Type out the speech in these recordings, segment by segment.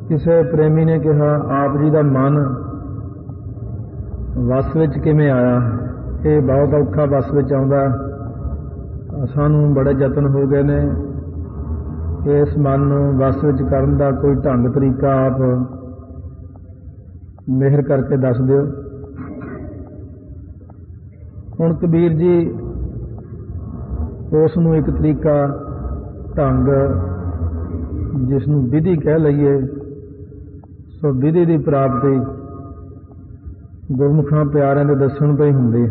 ਕਿਸੇ ਪ੍ਰੇਮੀ ਨੇ ਕਿਹਾ, ਆਪ ਜੀ ਦਾ ਮਨ ਵਸ ਵਿੱਚ ਕਿਵੇਂ ਆਇਆ? ਇਹ ਬਹੁਤ ਔਖਾ ਵਸ ਵਿੱਚ ਆਉਂਦਾ। ਸਾਨੂੰ ਬੜੇ ਯਤਨ ਹੋ ਗਏ ਨੇ ਇਸ ਮਨ ਨੂੰ ਵਸ ਵਿੱਚ ਕਰਨ ਦਾ। ਕੋਈ ਢੰਗ ਤਰੀਕਾ ਆਪ ਮਿਹਰ ਕਰਕੇ ਦੱਸ ਦਿਓ। ਹੁਣ ਕਬੀਰ ਜੀ ਉਸ ਨੂੰ ਇੱਕ ਤਰੀਕਾ, ਢੰਗ, ਜਿਸ ਨੂੰ ਵਿਧੀ ਕਹਿ ਲਈਏ, ਸੋ ਵਿਧੀ ਦੀ ਪ੍ਰਾਪਤੀ ਗੁਰਮੁਖਾਂ ਪਿਆਰਿਆਂ ਦੇ ਦੱਸਣ ਤੋਂ ਹੀ ਹੁੰਦੀ ਹੈ।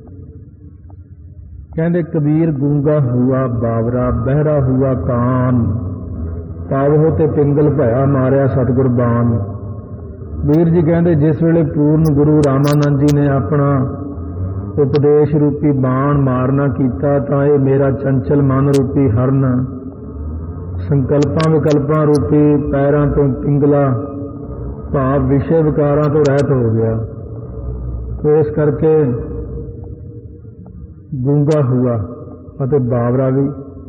ਕਹਿੰਦੇ ਕਬੀਰ ਗੂੰਗਾ ਹੁਆ ਬਾਵਰਾ, ਬਹਿਰਾ ਹੁਆ ਕਾਨ, ਪਾਵੋ ਤੇ ਪਿੰਗਲ ਭਇਆ ਮਾਰਿਆ ਸਤਿਗੁਰ ਬਾਣ। ਵੀਰ ਜੀ ਕਹਿੰਦੇ ਜਿਸ ਵੇਲੇ ਪੂਰਨ ਗੁਰੂ ਰਾਮਾਨੰਦ ਜੀ ਨੇ ਆਪਣਾ ਉਪਦੇਸ਼ ਰੂਪੀ ਬਾਣ ਮਾਰਨਾ ਕੀਤਾ, ਤਾਂ ਇਹ ਮੇਰਾ ਚੰਚਲ ਮਨ ਰੂਪੀ ਹਰਨ ਸੰਕਲਪਾਂ ਵਿਕਲਪਾਂ ਰੂਪੀ ਪੈਰਾਂ ਤੋਂ ਪਿੰਗਲਾ ਭਾਵ ਵਿਸ਼ੇ ਵਿਕਾਰਾਂ ਤੋਂ ਰਹਿਤ ਹੋ ਗਿਆ। ਇਸ ਕਰਕੇ ਗੂੰਗਾ ਹੁਆ ਅਤੇ ਬਾਵਰਾ ਵੀ,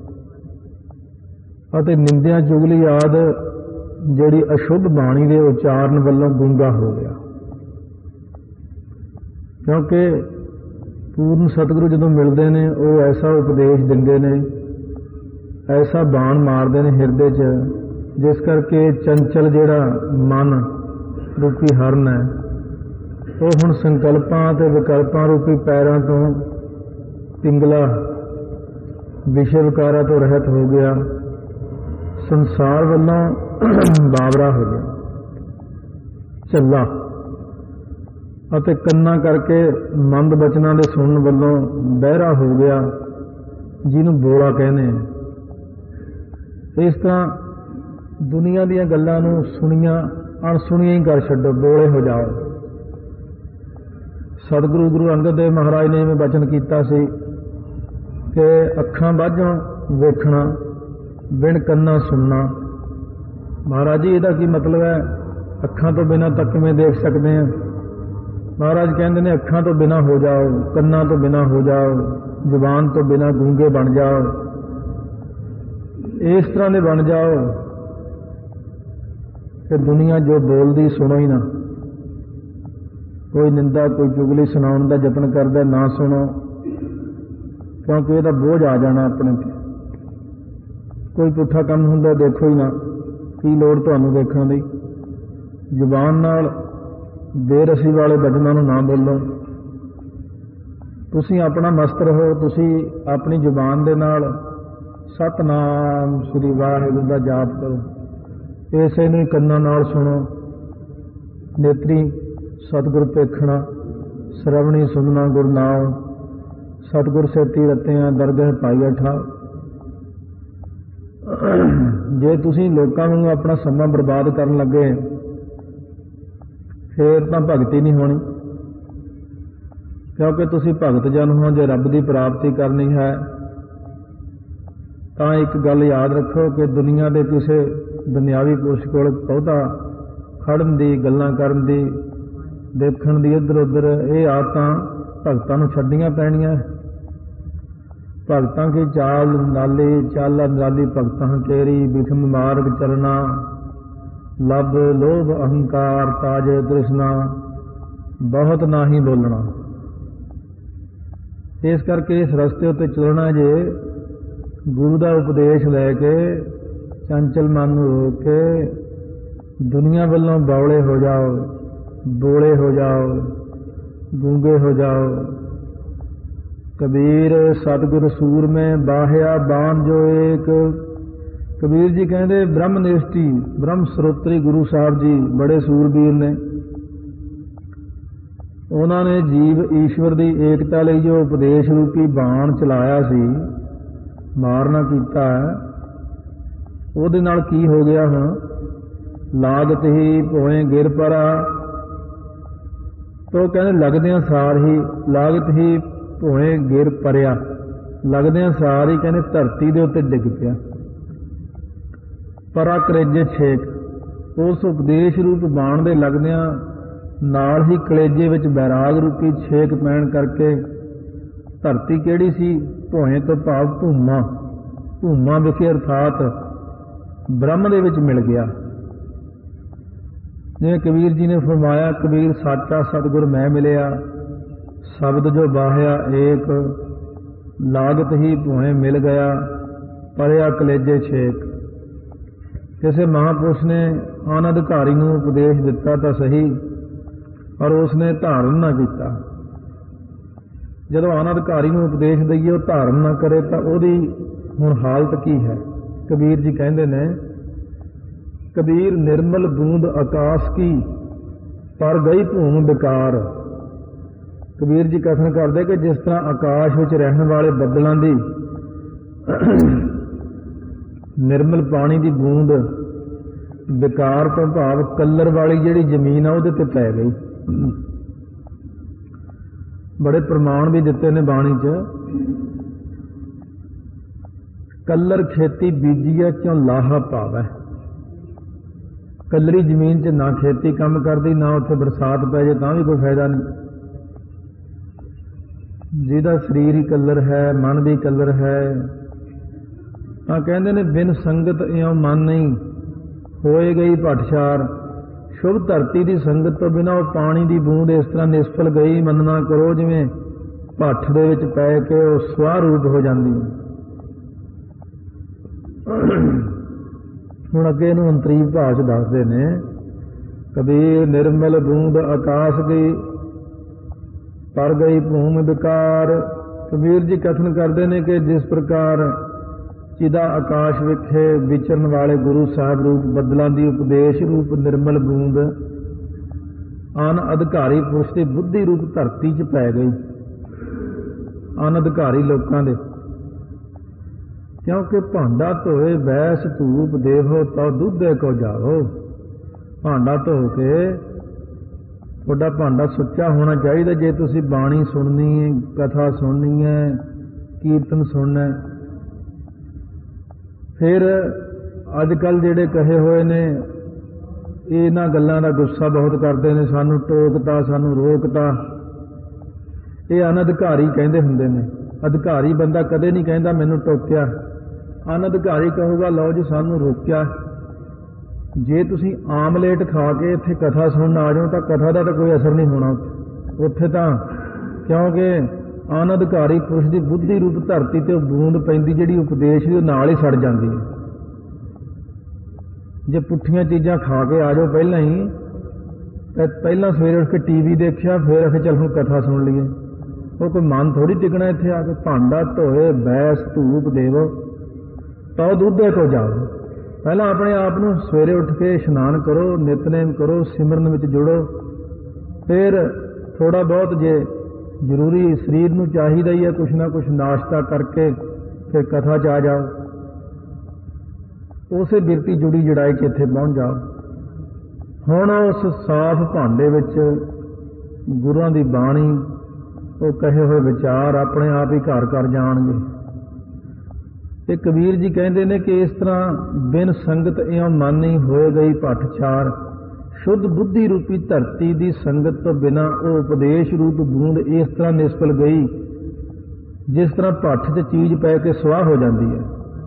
ਅਤੇ ਨਿੰਦਿਆ ਚੁਗਲੀ ਆਦਿ ਜਿਹੜੀ ਅਸ਼ੁੱਧ ਬਾਣੀ ਦੇ ਉਚਾਰਨ ਵੱਲੋਂ ਗੂੰਗਾ ਹੋ ਗਿਆ। ਕਿਉਂਕਿ ਪੂਰਨ ਸਤਿਗੁਰੂ ਜਦੋਂ ਮਿਲਦੇ ਨੇ ਉਹ ਐਸਾ ਉਪਦੇਸ਼ ਦਿੰਦੇ ਨੇ, ਐਸਾ ਬਾਣ ਮਾਰਦੇ ਨੇ ਹਿਰਦੇ 'ਚ, ਜਿਸ ਕਰਕੇ ਚੰਚਲ ਜਿਹੜਾ ਮਨ ਰੂਪੀ ਹਰਨ ਹੈ ਉਹ ਹੁਣ ਸੰਕਲਪਾਂ ਤੇ ਵਿਕਲਪਾਂ ਰੂਪੀ ਪੈਰਾਂ ਤੋਂ ਪਿੰਗਲਾ ਵਿਸ਼ੇ ਵਿਕਾਰਾਂ ਤੋਂ ਰਹਿਤ ਹੋ ਗਿਆ, ਸੰਸਾਰ ਵੱਲੋਂ ਬਾਵਰਾ ਹੋ ਗਿਆ, ਝੱਲਾ, ਅਤੇ ਕੰਨਾਂ ਕਰਕੇ ਮੰਦ ਬਚਨਾਂ ਦੇ ਸੁਣਨ ਵੱਲੋਂ ਬਹਿਰਾ ਹੋ ਗਿਆ, ਜਿਹਨੂੰ ਬੋਲਾ ਕਹਿੰਦੇ। ਇਸ ਤਰ੍ਹਾਂ ਦੁਨੀਆ ਦੀਆਂ ਗੱਲਾਂ ਨੂੰ ਸੁਣੀਆਂ ਅਣਸੁਣੀਆਂ ਹੀ ਕਰ ਛੱਡੋ, ਬੋਲੇ ਹੋ ਜਾਓ। ਸਤਿਗੁਰੂ ਗੁਰੂ ਅੰਗਦ ਦੇਵ ਮਹਾਰਾਜ ਨੇ ਇਹ ਬਚਨ ਕੀਤਾ ਸੀ ਕਿ ਅੱਖਾਂ ਬਾਝੋਂ ਵੇਖਣਾ, ਬਿਨ ਕੰਨਾਂ ਸੁਣਨਾ। ਮਹਾਰਾਜ ਜੀ ਇਹਦਾ ਕੀ ਮਤਲਬ ਹੈ? ਅੱਖਾਂ ਤੋਂ ਬਿਨਾਂ ਤਾਂ ਕਿਵੇਂ ਦੇਖ ਸਕਦੇ ਹਾਂ? ਮਹਾਰਾਜ ਕਹਿੰਦੇ ਨੇ ਅੱਖਾਂ ਤੋਂ ਬਿਨਾਂ ਹੋ ਜਾਓ, ਕੰਨਾਂ ਤੋਂ ਬਿਨਾਂ ਹੋ ਜਾਓ, ਜ਼ੁਬਾਨ ਤੋਂ ਬਿਨਾਂ ਗੂੰਗੇ ਬਣ ਜਾਓ, ਇਸ ਤਰ੍ਹਾਂ ਦੇ ਬਣ ਜਾਓ ਕਿ ਦੁਨੀਆ ਜੋ ਬੋਲਦੀ ਸੁਣੋ ਹੀ ਨਾ। ਕੋਈ ਨਿੰਦਾ ਕੋਈ ਚੁਗਲੀ ਸੁਣਾਉਣ ਦਾ ਯਤਨ ਕਰਦਾ, ਨਾ ਸੁਣੋ, ਕਿਉਂਕਿ ਇਹਦਾ ਬੋਝ ਆ ਜਾਣਾ ਆਪਣੇ ਤੇ। ਕੋਈ ਪੁੱਠਾ ਕੰਮ ਹੁੰਦਾ ਦੇਖੋ ਹੀ ਨਾ, ਕੀ ਲੋੜ ਤੁਹਾਨੂੰ ਦੇਖਣ ਦੀ। ਜ਼ੁਬਾਨ ਨਾਲ ਬੇਰਸੀ ਵਾਲੇ ਬਚਨਾਂ ਨੂੰ ਨਾ ਬੋਲੋ। ਤੁਸੀਂ ਆਪਣਾ ਮਸਤ ਰਹੋ, ਤੁਸੀਂ ਆਪਣੀ ਜ਼ੁਬਾਨ ਦੇ ਨਾਲ ਸਤਿਨਾਮ ਸ੍ਰੀ ਵਾਹਿਗੁਰੂ ਦਾ ਜਾਪ ਕਰੋ, ਇਸੇ ਨੂੰ ਕੰਨਾਂ ਨਾਲ ਸੁਣੋ। ਨੇਤਰੀ ਸਤਿਗੁਰ ਪੇਖਣਾ, ਸਰਵਣੀ ਸੁਣਨਾ ਗੁਰ ਨਾਮ, ਸਤਿਗੁਰ ਸੇਤੀ ਰਤਿਆਂ ਦਰਗਹਿ ਪਾਈਆ ਠਾਉ। ਜੇ ਤੁਸੀਂ ਲੋਕਾਂ ਨੂੰ ਆਪਣਾ ਸਮਾਂ ਬਰਬਾਦ ਕਰਨ ਲੱਗੇ ਫੇਰ ਤਾਂ ਭਗਤੀ ਨਹੀਂ ਹੋਣੀ, ਕਿਉਂਕਿ ਤੁਸੀਂ ਭਗਤ ਜਨ ਹੋ। ਜੇ ਰੱਬ ਦੀ ਪ੍ਰਾਪਤੀ ਕਰਨੀ ਹੈ ਤਾਂ ਇੱਕ ਗੱਲ ਯਾਦ ਰੱਖੋ ਕਿ ਦੁਨੀਆ ਦੇ ਕਿਸੇ ਦੁਨਿਆਵੀ ਪੁਰਸ਼ ਕੋਲ ਬਹੁਤਾ ਖੜਨ ਦੀ, ਗੱਲਾਂ ਕਰਨ ਦੀ, ਦੇਖਣ ਦੀ ਇੱਧਰ ਉੱਧਰ, ਇਹ ਆਦਤਾਂ ਭਗਤਾਂ ਨੂੰ ਛੱਡਣੀਆਂ ਪੈਣੀਆਂ। ਭਗਤਾਂ ਕੀ ਚਾਲ ਨਾਲੀ, ਚਾਲਾ ਨਾਲੀ ਭਗਤਾਂ ਕੇਰੀ, ਬਿਖਮ ਮਾਰਗ ਚਲਣਾ, ਲਬ ਲੋਭ ਅਹੰਕਾਰ ਤਾਜ ਤ੍ਰਿਸ਼ਨਾ, ਬਹੁਤ ਨਾਹੀ ਬੋਲਣਾ। ਇਸ ਕਰਕੇ ਇਸ ਰਸਤੇ ਉੱਤੇ ਚੱਲਣਾ ਜੇ ਗੁਰੂ ਦਾ ਉਪਦੇਸ਼ ਲੈ ਕੇ ਚੰਚਲ ਮਨ ਨੂੰ ਰੋਕ ਕੇ ਦੁਨੀਆ ਵੱਲੋਂ ਬੌਲੇ ਹੋ ਜਾਓ, ਬੋਲੇ ਹੋ ਜਾਓ, ਗੂੰਗੇ ਹੋ ਜਾਓ। ਕਬੀਰ ਸਤਿਗੁਰ ਸੂਰਮੇ ਬਾਹਿਆ ਬਾਣ ਜੋ ਏਕ। ਕਬੀਰ ਜੀ ਕਹਿੰਦੇ ਬ੍ਰਹਮ ਨਿਸ਼ਟੀ, ਬ੍ਰਹਮ ਸਰੋਤਰੀ ਗੁਰੂ ਸਾਹਿਬ ਜੀ ਬੜੇ ਸੂਰਬੀਰ ਨੇ। ਉਹਨਾਂ ਨੇ ਜੀਵ ਈਸ਼ਵਰ ਦੀ ਏਕਤਾ ਲਈ ਜੋ ਉਪਦੇਸ਼ ਰੂਪੀ ਬਾਣ ਚਲਾਇਆ ਸੀ, ਮਾਰਨਾ ਕੀਤਾ, ਉਹਦੇ ਨਾਲ ਕੀ ਹੋ ਗਿਆ? ਹੁਣ ਲਾਗਤ ਹੀ ਭੋਏ ਗਿਰ ਪਰਾ। ਤੋ ਕਹਿੰਦੇ ਲੱਗਦਿਆਂ ਸਾਰ ਹੀ, ਲਾਗਤ ਹੀ ਭੋਏ ਗਿਰ ਪਰਿਆ, ਲੱਗਦਿਆਂ ਸਾਰ ਹੀ ਕਹਿੰਦੇ ਧਰਤੀ ਦੇ ਉੱਤੇ ਡਿੱਗ ਪਿਆ। ਪਰਾ ਕਲੇਜੇ ਛੇਕ, ਉਸ ਉਪਦੇਸ਼ ਰੂਪ ਬਾਣ ਦੇ ਲੱਗਦਿਆਂ ਨਾਲ ਹੀ ਕਲੇਜੇ ਵਿੱਚ ਬੈਰਾਗ ਰੂਪੀ ਛੇਕ ਪੈਣ ਕਰਕੇ ਧਰਤੀ ਕਿਹੜੀ ਸੀ? ਭੋਏ ਤੋਂ ਭਾਵ ਭੂਮਾ, ਭੂਮਾ ਵਿਖੇ ਅਰਥਾਤ ਬ੍ਰਹਮ ਦੇ ਵਿੱਚ ਮਿਲ ਗਿਆ। ਜਿਵੇਂ ਕਬੀਰ ਜੀ ਨੇ ਫਰਮਾਇਆ, ਕਬੀਰ ਸਾਚਾ ਸਤਿਗੁਰ ਮੈਂ ਮਿਲਿਆ, ਸ਼ਬਦ ਜੋ ਬਾਹਿਆ ਏਕ, ਲਾਗਤ ਹੀ ਭੂਏ ਮਿਲ ਗਿਆ, ਪਰਿਆ ਕਲੇਜੇ ਛੇਕ। ਕਿਸੇ ਮਹਾਂਪੁਰਸ਼ ਨੇ ਅਨਧਿਕਾਰੀ ਨੂੰ ਉਪਦੇਸ਼ ਦਿੱਤਾ ਤਾਂ ਸਹੀ, ਪਰ ਉਸਨੇ ਧਾਰਨ ਨਾ ਕੀਤਾ। ਜਦੋਂ ਅਨਧਿਕਾਰੀ ਨੂੰ ਉਪਦੇਸ਼ ਦਈਏ ਉਹ ਧਾਰਨ ਨਾ ਕਰੇ ਤਾਂ ਉਹਦੀ ਹੁਣ ਹਾਲਤ ਕੀ ਹੈ। ਕਬੀਰ ਜੀ ਕਹਿੰਦੇ ਨੇ, ਕਬੀਰ ਨਿਰਮਲ ਬੂੰਦ ਆਕਾਸ਼ ਕੀ, ਪਰ ਗਈ ਭੂਮ ਬੇਕਾਰ। ਕਬੀਰ ਜੀ ਕਥਨ ਕਰਦੇ ਕਿ ਜਿਸ ਤਰ੍ਹਾਂ ਆਕਾਸ਼ ਵਿੱਚ ਰਹਿਣ ਵਾਲੇ ਬੱਦਲਾਂ ਦੀ ਨਿਰਮਲ ਪਾਣੀ ਦੀ ਬੂੰਦ ਬੇਕਾਰ ਤੋਂ ਭਾਵ ਕਲਰ ਵਾਲੀ ਜਿਹੜੀ ਜ਼ਮੀਨ ਆ ਉਹਦੇ ਤੇ ਪੈ ਗਈ। ਬੜੇ ਪ੍ਰਮਾਣ ਵੀ ਦਿੱਤੇ ਨੇ ਬਾਣੀ 'ਚ। ਕਲਰ ਖੇਤੀ ਬੀਜੀਐ ਕਿਉਂ ਲਾਹਾ ਪਾਵੈ। ਕਲਰੀ ਜ਼ਮੀਨ 'ਚ ਨਾ ਖੇਤੀ ਕੰਮ ਕਰਦੀ, ਨਾ ਉੱਥੇ ਬਰਸਾਤ ਪੈ ਜੇ ਤਾਂ ਵੀ ਕੋਈ ਫਾਇਦਾ ਨਹੀਂ। ਜਿਹਦਾ ਸਰੀਰ ਹੀ ਕਲਰ ਹੈ, ਮਨ ਵੀ ਕਲਰ ਹੈ, ਤਾਂ ਕਹਿੰਦੇ ਨੇ ਬਿਨ ਸੰਗਤ ਇਉਂ ਮਨ ਨਹੀਂ, ਹੋਏ ਗਈ ਭਟਛਾਰ। ਸ਼ੁਭ ਧਰਤੀ ਦੀ ਸੰਗਤ ਤੋਂ ਬਿਨਾਂ ਉਹ ਪਾਣੀ ਦੀ ਬੂੰਦ ਇਸ ਤਰ੍ਹਾਂ ਨਿਸਫਲ ਗਈ ਮੰਨਣਾ ਕਰੋ, ਜਿਵੇਂ ਭੱਠ ਦੇ ਵਿੱਚ ਪੈ ਕੇ ਉਹ ਸਵਾਹ ਰੂਪ ਹੋ ਜਾਂਦੀ ਹੈ। ਹੁਣ ਅੱਗੇ ਇਹਨੂੰ ਅੰਤਰੀਵ ਭਾਸ਼ ਦੱਸਦੇ ਨੇ, ਕਬੀਰ ਨਿਰਮਲ ਬੂੰਦ ਆਕਾਸ਼ ਗਈ, ਪਰ ਗਈ ਭੂਮ ਬੇਕਾਰ। ਕਬੀਰ ਜੀ ਕਥਨ ਕਰਦੇ ਨੇ ਕਿ ਜਿਸ ਪ੍ਰਕਾਰ ਜਿਹਦਾ ਆਕਾਸ਼ ਵਿਖੇ ਵਿਚਰਨ ਵਾਲੇ ਗੁਰੂ ਸਾਹਿਬ ਰੂਪ ਬੱਦਲਾਂ ਦੀ ਉਪਦੇਸ਼ ਰੂਪ ਨਿਰਮਲ ਬੂੰਦ ਅਨਅਧਿਕਾਰੀ ਪੁਰਸ਼ ਦੀ ਬੁੱਧੀ ਰੂਪ ਧਰਤੀ 'ਚ ਪੈ ਗਈ, ਅਨਅਧਿਕਾਰੀ ਲੋਕਾਂ ਦੇ। ਕਿਉਂਕਿ ਭਾਂਡਾ ਧੋਏ ਬੈਸ ਧੂਪ ਦੇਵੋ, ਤਉ ਦੁੱਧੇ ਕੋ ਜਾਵੋ। ਭਾਂਡਾ ਧੋ ਕੇ ਤੁਹਾਡਾ ਭਾਂਡਾ ਸੁੱਚਾ ਹੋਣਾ ਚਾਹੀਦਾ। ਜੇ ਤੁਸੀਂ ਬਾਣੀ ਸੁਣਨੀ ਹੈ, ਕਥਾ ਸੁਣਨੀ ਹੈ, ਕੀਰਤਨ ਸੁਣਨਾ, ਫਿਰ ਅੱਜ ਕੱਲ੍ਹ ਜਿਹੜੇ ਕਹੇ ਹੋਏ ਨੇ ਇਹਨਾਂ ਗੱਲਾਂ ਦਾ ਗੁੱਸਾ ਬਹੁਤ ਕਰਦੇ ਨੇ, ਸਾਨੂੰ ਟੋਕਤਾ, ਸਾਨੂੰ ਰੋਕਤਾ। ਇਹ ਅਨਅਧਿਕਾਰੀ ਕਹਿੰਦੇ ਹੁੰਦੇ ਨੇ। ਅਧਿਕਾਰੀ ਬੰਦਾ ਕਦੇ ਨਹੀਂ ਕਹਿੰਦਾ ਮੈਨੂੰ ਟੋਕਿਆ। ਅਨਅਧਿਕਾਰੀ ਕਹੂਗਾ ਲਓ ਜੀ ਸਾਨੂੰ ਰੋਕਿਆ। ਜੇ ਤੁਸੀਂ ਆਮਲੇਟ ਖਾ ਕੇ ਇੱਥੇ ਕਥਾ ਸੁਣਨ ਆ ਜਾਓ ਤਾਂ ਕਥਾ ਦਾ ਤਾਂ ਕੋਈ ਅਸਰ ਨਹੀਂ ਹੋਣਾ ਉੱਥੇ ਤਾਂ, ਕਿਉਂਕਿ ਅਨਅਧਿਕਾਰੀ ਪੁਰਸ਼ ਦੀ ਬੁੱਧੀ ਰੂਪ ਧਰਤੀ ਤੇ ਉਹ ਬੂੰਦ ਪੈਂਦੀ ਜਿਹੜੀ ਉਪਦੇਸ਼ ਦੀ, ਉਹ ਨਾਲ ਹੀ ਸੜ ਜਾਂਦੀ ਹੈ। ਜੇ ਪੁੱਠੀਆਂ ਚੀਜ਼ਾਂ ਖਾ ਕੇ ਆ ਜਾਓ ਪਹਿਲਾਂ ਹੀ, ਤਾਂ ਪਹਿਲਾਂ ਸਵੇਰੇ ਉੱਠ ਕੇ ਟੀਵੀ ਦੇਖਿਆ, ਫਿਰ ਅਸੀਂ ਚੱਲ ਹੁਣ ਕਥਾ ਸੁਣ ਲਈਏ, ਉਹ ਕੋਈ ਮਨ ਥੋੜੀ ਟਿਕਣਾ ਇੱਥੇ ਆ ਕੇ। ਭਾਂਡਾ ਧੋਏ ਬੈਸ ਧੂਪ ਦੇਵੋ, ਤਉ ਦੁੱਧੇ ਕੋ ਜਾਓ। ਪਹਿਲਾਂ ਆਪਣੇ ਆਪ ਨੂੰ ਸਵੇਰੇ ਉੱਠ ਕੇ ਇਸ਼ਨਾਨ ਕਰੋ, ਨਿਤਨੇਮ ਕਰੋ, ਸਿਮਰਨ ਵਿੱਚ ਜੁੜੋ, ਫਿਰ ਥੋੜਾ ਬਹੁਤ ਜੇ ਜ਼ਰੂਰੀ ਸਰੀਰ ਨੂੰ ਚਾਹੀਦਾ ਹੀ ਹੈ ਕੁਛ ਨਾ ਕੁਛ ਨਾਸ਼ਤਾ ਕਰਕੇ ਫਿਰ ਕਥਾ 'ਚ ਆ ਜਾਓ। ਉਸੇ ਬਿਰਤੀ ਜੁੜੀ ਜੜਾਈ 'ਚ ਇੱਥੇ ਪਹੁੰਚ ਜਾਓ। ਹੁਣ ਉਸ ਸਾਫ਼ ਭਾਂਡੇ ਵਿੱਚ ਗੁਰੂਆਂ ਦੀ ਬਾਣੀ, ਉਹ ਕਹੇ ਹੋਏ ਵਿਚਾਰ ਆਪਣੇ ਆਪ ਹੀ ਘਰ ਘਰ ਜਾਣਗੇ। ਤੇ ਕਬੀਰ ਜੀ ਕਹਿੰਦੇ ਨੇ ਕਿ ਇਸ ਤਰ੍ਹਾਂ ਬਿਨ ਸੰਗਤ ਇਉਂ ਮਨ ਨਹੀਂ, ਹੋਏ ਗਈ ਭਟਛਾਰ। ਸ਼ੁੱਧ ਬੁੱਧੀ ਰੂਪੀ ਧਰਤੀ ਦੀ ਸੰਗਤ ਤੋਂ ਬਿਨਾਂ ਉਹ ਉਪਦੇਸ਼ ਰੂਪ ਬੂੰਦ ਇਸ ਤਰ੍ਹਾਂ ਨਿਸਫਲ ਗਈ ਜਿਸ ਤਰ੍ਹਾਂ ਭੱਠ 'ਚ ਚੀਜ਼ ਪੈ ਕੇ ਸਵਾਹ ਹੋ ਜਾਂਦੀ ਹੈ।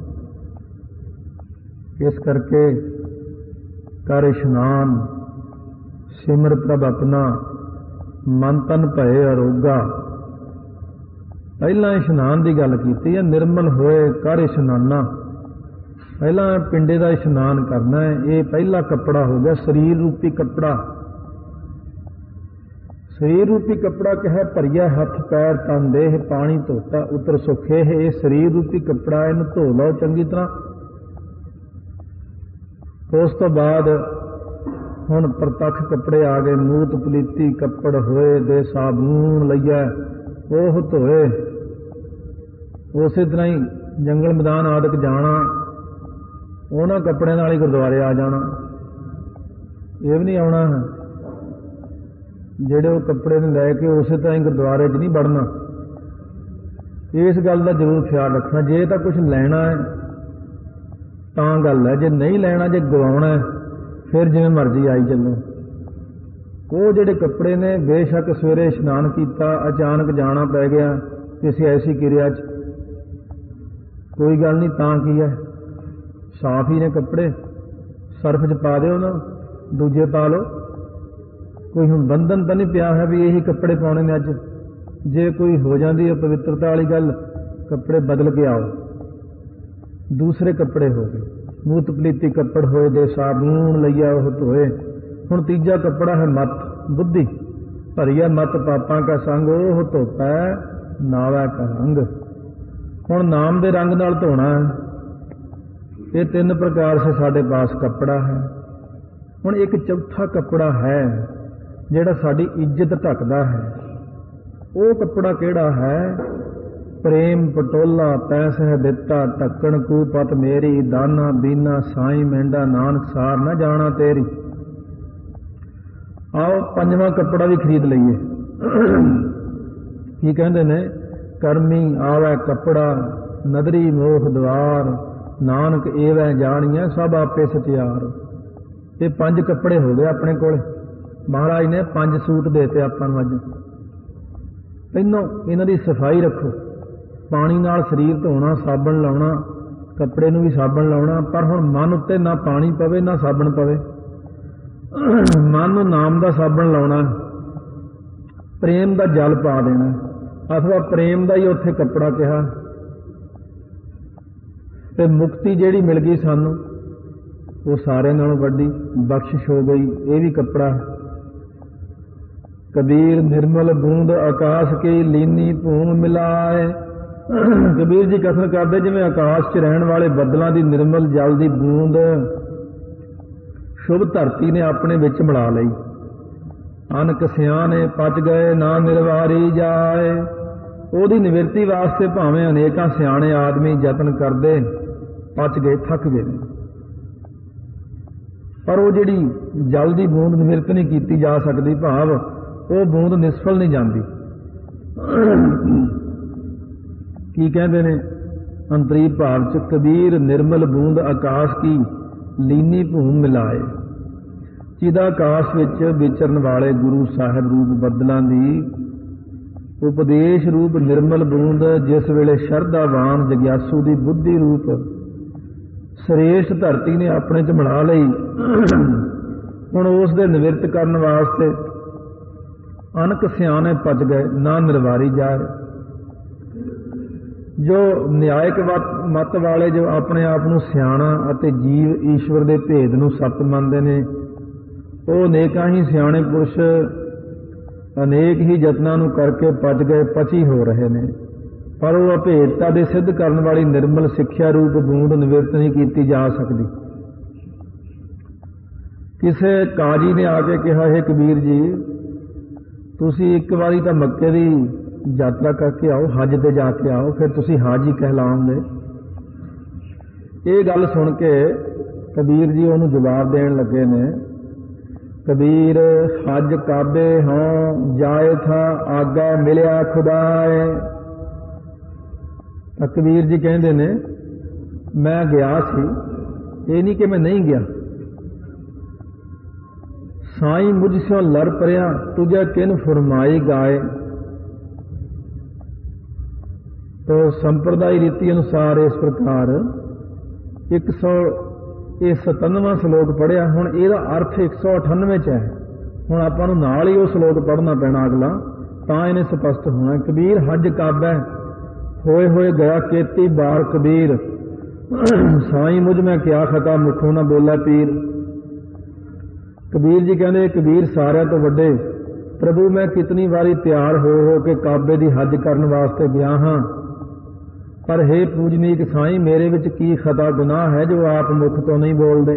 ਇਸ ਕਰਕੇ ਕਰ ਇਸ਼ਨਾਨ, ਸਿਮਰ ਪ੍ਰਭ ਆਪਣਾ, ਮਨ ਤਨ ਭਏ ਅਰੋਗਾ। ਪਹਿਲਾਂ ਇਸ਼ਨਾਨ ਦੀ ਗੱਲ ਕੀਤੀ ਹੈ, ਨਿਰਮਲ ਹੋਏ ਕਰ ਇਸ਼ਨਾਨਾ। ਪਹਿਲਾਂ ਪਿੰਡੇ ਦਾ ਇਸ਼ਨਾਨ ਕਰਨਾ ਹੈ। ਇਹ ਪਹਿਲਾ ਕੱਪੜਾ ਹੋ ਗਿਆ, ਸਰੀਰ ਰੂਪੀ ਕੱਪੜਾ। ਸਰੀਰ ਰੂਪੀ ਕੱਪੜਾ ਕਿਹਾ, ਭਰੀਆ ਹੱਥ ਪੈਰ ਤਨ ਦੇਹ ਪਾਣੀ ਧੋਤਾ ਉਤਰ ਸੁਖੇ। ਇਹ ਸਰੀਰ ਰੂਪੀ ਕੱਪੜਾ, ਇਹਨੂੰ ਧੋ ਲਓ ਚੰਗੀ ਤਰ੍ਹਾਂ। ਉਸ ਤੋਂ ਬਾਅਦ ਹੁਣ ਪ੍ਰਤੱਖ ਕੱਪੜੇ ਆ ਗਏ। ਮੂਤ ਪਲੀਤੀ ਕੱਪੜ ਹੋਏ ਦੇ ਸਾਬੂਨ ਲਈਆ ਉਹ ਧੋਏ। ਉਸੇ ਤਰ੍ਹਾਂ ਹੀ ਜੰਗਲ ਮੈਦਾਨ ਆਦਿਕ ਜਾਣਾ, ਉਹਨਾਂ ਕੱਪੜਿਆਂ ਨਾਲ ਹੀ ਗੁਰਦੁਆਰੇ ਆ ਜਾਣਾ। ਇਹ ਵੀ ਨਹੀਂ ਆਉਣਾ ਜਿਹੜੇ ਉਹ ਕੱਪੜੇ ਨੂੰ ਲੈ ਕੇ ਉਸੇ ਤਰ੍ਹਾਂ ਹੀ ਗੁਰਦੁਆਰੇ 'ਚ ਨਹੀਂ ਵੜਨਾ। ਇਸ ਗੱਲ ਦਾ ਜ਼ਰੂਰ ਖਿਆਲ ਰੱਖਣਾ। ਜੇ ਤਾਂ ਕੁਛ ਲੈਣਾ ਹੈ ਤਾਂ ਗੱਲ ਹੈ, ਜੇ ਨਹੀਂ ਲੈਣਾ, ਜੇ ਗਵਾਉਣਾ ਹੈ ਫਿਰ ਜਿਵੇਂ ਮਰਜ਼ੀ ਆਈ ਚੱਲੋ। ਉਹ ਜਿਹੜੇ ਕੱਪੜੇ ਨੇ, ਬੇਸ਼ੱਕ ਸਵੇਰੇ ਇਸ਼ਨਾਨ ਕੀਤਾ, ਅਚਾਨਕ ਜਾਣਾ ਪੈ ਗਿਆ ਕਿਸੇ ਐਸੀ ਕਿਰਿਆ 'ਚ, ਕੋਈ ਗੱਲ ਨਹੀਂ, ਤਾਂ ਕੀ ਹੈ, ਸਾਫ਼ ਹੀ ਨੇ ਕੱਪੜੇ, ਸਰਫ 'ਚ ਪਾ ਦਿਓ ਨਾ, ਦੂਜੇ ਪਾ ਲਓ। ਕੋਈ ਹੁਣ ਬੰਧਨ ਤਾਂ ਨਹੀਂ ਪਿਆ ਹੈ ਵੀ ਇਹੀ ਕੱਪੜੇ ਪਾਉਣੇ ਨੇ ਅੱਜ। ਜੇ ਕੋਈ ਹੋ ਜਾਂਦੀ ਹੈ ਪਵਿੱਤਰਤਾ ਵਾਲੀ ਗੱਲ, ਕੱਪੜੇ ਬਦਲ ਕੇ ਆਓ, ਦੂਸਰੇ ਕੱਪੜੇ ਹੋ ਗਏ। ਮੂਤ ਪਲੀਤੀ ਕੱਪੜ ਹੋਏ ਦੇ ਸਾਬੂਨ ਲਈਆ ਉਹ ਧੋਏ। ਹੁਣ ਤੀਜਾ ਕੱਪੜਾ ਹੈ ਮਤ, ਬੁੱਧੀ ਭਰੀਆ ਮਤ ਪਾਪਾਂ ਕਾ ਸੰਗ ਉਹ ਧੋਤਾ ਨਾਵਾ ਕਾ ਰੰਗ। ਹੁਣ ਨਾਮ ਦੇ ਰੰਗ ਨਾਲ ਧੋਣਾ ਹੈ। ਇਹ ਤਿੰਨ ਪ੍ਰਕਾਰ ਸੇ ਸਾਡੇ ਪਾਸ ਕੱਪੜਾ ਹੈ। ਹੁਣ ਇੱਕ ਚੌਥਾ ਕੱਪੜਾ ਹੈ ਜਿਹੜਾ ਸਾਡੀ ਇੱਜ਼ਤ ਢੱਕਦਾ ਹੈ। ਉਹ ਕੱਪੜਾ ਕਿਹੜਾ ਹੈ? ਪ੍ਰੇਮ ਪਟੋਲਾ ਪੈਸ ਹੈ ਦਿੱਤਾ ਢੱਕਣ ਕੂ ਪਤ ਮੇਰੀ ਦਾਨਾ ਬੀਨਾ ਸਾਈ ਮਹਿੰਦਾ ਨਾਨਕ ਸਾਰ ਨਾ ਜਾਣਾ ਤੇਰੀ। ਆਓ ਪੰਜਵਾਂ ਕੱਪੜਾ ਵੀ ਖਰੀਦ ਲਈਏ। ਕੀ ਕਹਿੰਦੇ ਨੇ? ਕਰਮੀ ਆਵੈ ਕੱਪੜਾ ਨਦਰੀ ਮੋਖ ਦਵਾਰ ਨਾਨਕ ਏਵੈ ਜਾਣੀਐ ਸਭ ਆਪੇ ਸਚਿਆਰ। ਇਹ ਪੰਜ ਕੱਪੜੇ ਹੋ ਗਏ ਆਪਣੇ ਕੋਲ। ਮਹਾਰਾਜ ਨੇ 5 ਸੂਟ ਦੇਤੇ ਆਪਾਂ ਨੂੰ ਅੱਜ। ਪਹਿਲੋਂ ਇਹਨਾਂ ਦੀ ਸਫਾਈ ਰੱਖੋ, ਪਾਣੀ ਨਾਲ ਸਰੀਰ ਧੋਣਾ, ਸਾਬਣ ਲਾਉਣਾ, ਕੱਪੜੇ ਨੂੰ ਵੀ ਸਾਬਣ ਲਾਉਣਾ। ਪਰ ਹੁਣ ਮਨ ਉੱਤੇ ਨਾ ਪਾਣੀ ਪਵੇ ਨਾ ਸਾਬਣ ਪਵੇ। ਮਨ ਨੂੰ ਨਾਮ ਦਾ ਸਾਬਣ ਲਾਉਣਾ, ਪ੍ਰੇਮ ਦਾ ਜਲ ਪਾ ਦੇਣਾ, ਅਥਵਾ ਪ੍ਰੇਮ ਦਾ ਹੀ ਉੱਥੇ ਕੱਪੜਾ ਕਿਹਾ। ਤੇ ਮੁਕਤੀ ਜਿਹੜੀ ਮਿਲ ਗਈ ਸਾਨੂੰ, ਉਹ ਸਾਰਿਆਂ ਨਾਲੋਂ ਵੱਡੀ ਬਖਸ਼ਿਸ਼ ਹੋ ਗਈ। ਇਹ ਵੀ ਕੱਪੜਾ। ਕਬੀਰ ਨਿਰਮਲ ਬੂੰਦ ਆਕਾਸ਼ ਕੀ ਲੀਨੀ ਭੂਮ ਮਿਲਾਏ। ਕਬੀਰ ਜੀ ਕਥਨ ਕਰਦੇ ਜਿਵੇਂ ਆਕਾਸ਼ 'ਚ ਰਹਿਣ ਵਾਲੇ ਬੱਦਲਾਂ ਦੀ ਨਿਰਮਲ ਜਲ ਦੀ ਬੂੰਦ ਸ਼ੁਭ ਧਰਤੀ ਨੇ ਆਪਣੇ ਵਿੱਚ ਮਿਲਾ ਲਈ। ਅਨਕ ਸਿਆਣੇ ਪਚ ਗਏ ਨਾ ਨਿਰਵਾਰੀ ਜਾਏ। ਉਹਦੀ ਨਿਵਰਤੀ ਵਾਸਤੇ ਭਾਵੇਂ ਅਨੇਕਾਂ ਸਿਆਣੇ ਆਦਮੀ ਯਤਨ ਕਰਦੇ, ਪਚ ਗਏ, ਥੱਕ ਗਏ, ਪਰ ਉਹ ਜਿਹੜੀ ਜਲ ਦੀ ਬੂੰਦ ਨਿਵਰਤ ਨਹੀਂ ਕੀਤੀ ਜਾ ਸਕਦੀ। ਭਾਵ ਉਹ ਬੂੰਦ ਨਿਸਫਲ ਨਹੀਂ ਜਾਂਦੀ। ਕੀ ਕਹਿੰਦੇ ਨੇ ਅੰਤਰੀ ਭਾਵ 'ਚ? ਕਬੀਰ ਨਿਰਮਲ ਬੂੰਦ ਆਕਾਸ਼ ਕੀ ਲੀਨੀ ਭੂਮ ਮਿਲਾਏ। ਜਿਹਦਾ ਆਕਾਸ਼ ਵਿੱਚ ਵਿਚਰਨ ਵਾਲੇ ਗੁਰੂ ਸਾਹਿਬ ਰੂਪ ਬੱਦਲਾਂ ਦੀ ਉਪਦੇਸ਼ ਰੂਪ ਨਿਰਮਲ ਬੂੰਦ ਜਿਸ ਵੇਲੇ ਸ਼ਰਧਾਵਾਨ ਜਗਿਆਸੂ ਦੀ ਬੁੱਧੀ ਰੂਪ ਸ੍ਰੇਸ਼ਟ ਧਰਤੀ ਨੇ ਆਪਣੇ 'ਚ ਮਿਲਾ ਲਈ। ਹੁਣ ਉਸ ਦੇ ਨਿਵਰਤ ਕਰਨ ਵਾਸਤੇ ਅਨਕ ਸਿਆਣੇ ਪਚ ਗਏ ਨਾ ਨਿਰਵਾਰੀ ਜਾਏ। ਜੋ ਨਿਆਇਕ ਮਤ ਵਾਲੇ, ਜੋ ਆਪਣੇ ਆਪ ਨੂੰ ਸਿਆਣਾ ਅਤੇ ਜੀਵ ਈਸ਼ਵਰ ਦੇ ਭੇਦ ਨੂੰ ਸੱਤ ਮੰਨਦੇ ਨੇ, ਉਹ ਅਨੇਕਾਂ ਹੀ ਸਿਆਣੇ ਪੁਰਸ਼ ਅਨੇਕ ਹੀ ਯਤਨਾਂ ਨੂੰ ਕਰਕੇ ਪਚ ਗਏ, ਪਚੀ ਹੋ ਰਹੇ ਨੇ। ਪਰ ਉਹ ਅਭੇਦਤਾ ਦੇ ਸਿੱਧ ਕਰਨ ਵਾਲੀ ਨਿਰਮਲ ਸਿੱਖਿਆ ਰੂਪ ਬੂੰਦ ਨਿਵਰਤ ਨਹੀਂ ਕੀਤੀ ਜਾ ਸਕਦੀ। ਕਿਸੇ ਕਾਜੀ ਨੇ ਆ ਕੇ ਕਿਹਾ, ਹੈ ਕਬੀਰ ਜੀ ਤੁਸੀਂ ਇੱਕ ਵਾਰੀ ਤਾਂ ਮੱਕੇ ਦੀ ਯਾਤਰਾ ਕਰਕੇ ਆਓ, ਹੱਜ ਤੇ ਜਾ ਕੇ ਆਓ, ਫਿਰ ਤੁਸੀਂ ਹਾਜੀ ਕਹਿਲਾਓਗੇ। ਇਹ ਗੱਲ ਸੁਣ ਕੇ ਕਬੀਰ ਜੀ ਉਹਨੂੰ ਜਵਾਬ ਦੇਣ ਲੱਗੇ ਨੇ, ਕਬੀਰ ਹੱਜ ਕਾਬੇ ਹੋਂ ਜਾਏ ਥਾ ਆਗਾ ਮਿਲਿਆ ਖੁਦਾਏ। ਤਾਂ ਕਬੀਰ ਜੀ ਕਹਿੰਦੇ ਨੇ ਮੈਂ ਗਿਆ ਸੀ, ਇਹ ਨਹੀਂ ਕਿ ਮੈਂ ਨਹੀਂ ਗਿਆ। ਸਾਈਂ ਮੁਝ ਸਿਓ ਲੜ ਪਰਿਆ ਤੁਝੇ ਕਿਨ ਫਰਮਾਈ ਗਾਏ। तो संप्रदाय रीति अनुसार इस प्रकार 197वां श्लोक पढ़िया। हुण इहदा अर्थ 198 च है। हुण आपां नूं नाल ही वो श्लोक पढ़ना पैना अगला, तां इहने स्पष्ट होना। कबीर हज काबा होए होए गया केती बार कबीर, साईं मुझ में क्या खता मुखों ना बोला पीर। कबीर जी कहते कबीर सारिਆਂ ਤੋਂ ਵੱਡੇ प्रभु मैं कितनी बारी तैयार हो के काबे की हज करने वास्ते गया हाँ, पर हे पूजनीक साईं मेरे विच की खता गुनाह है जो आप मुख तो नहीं बोलते।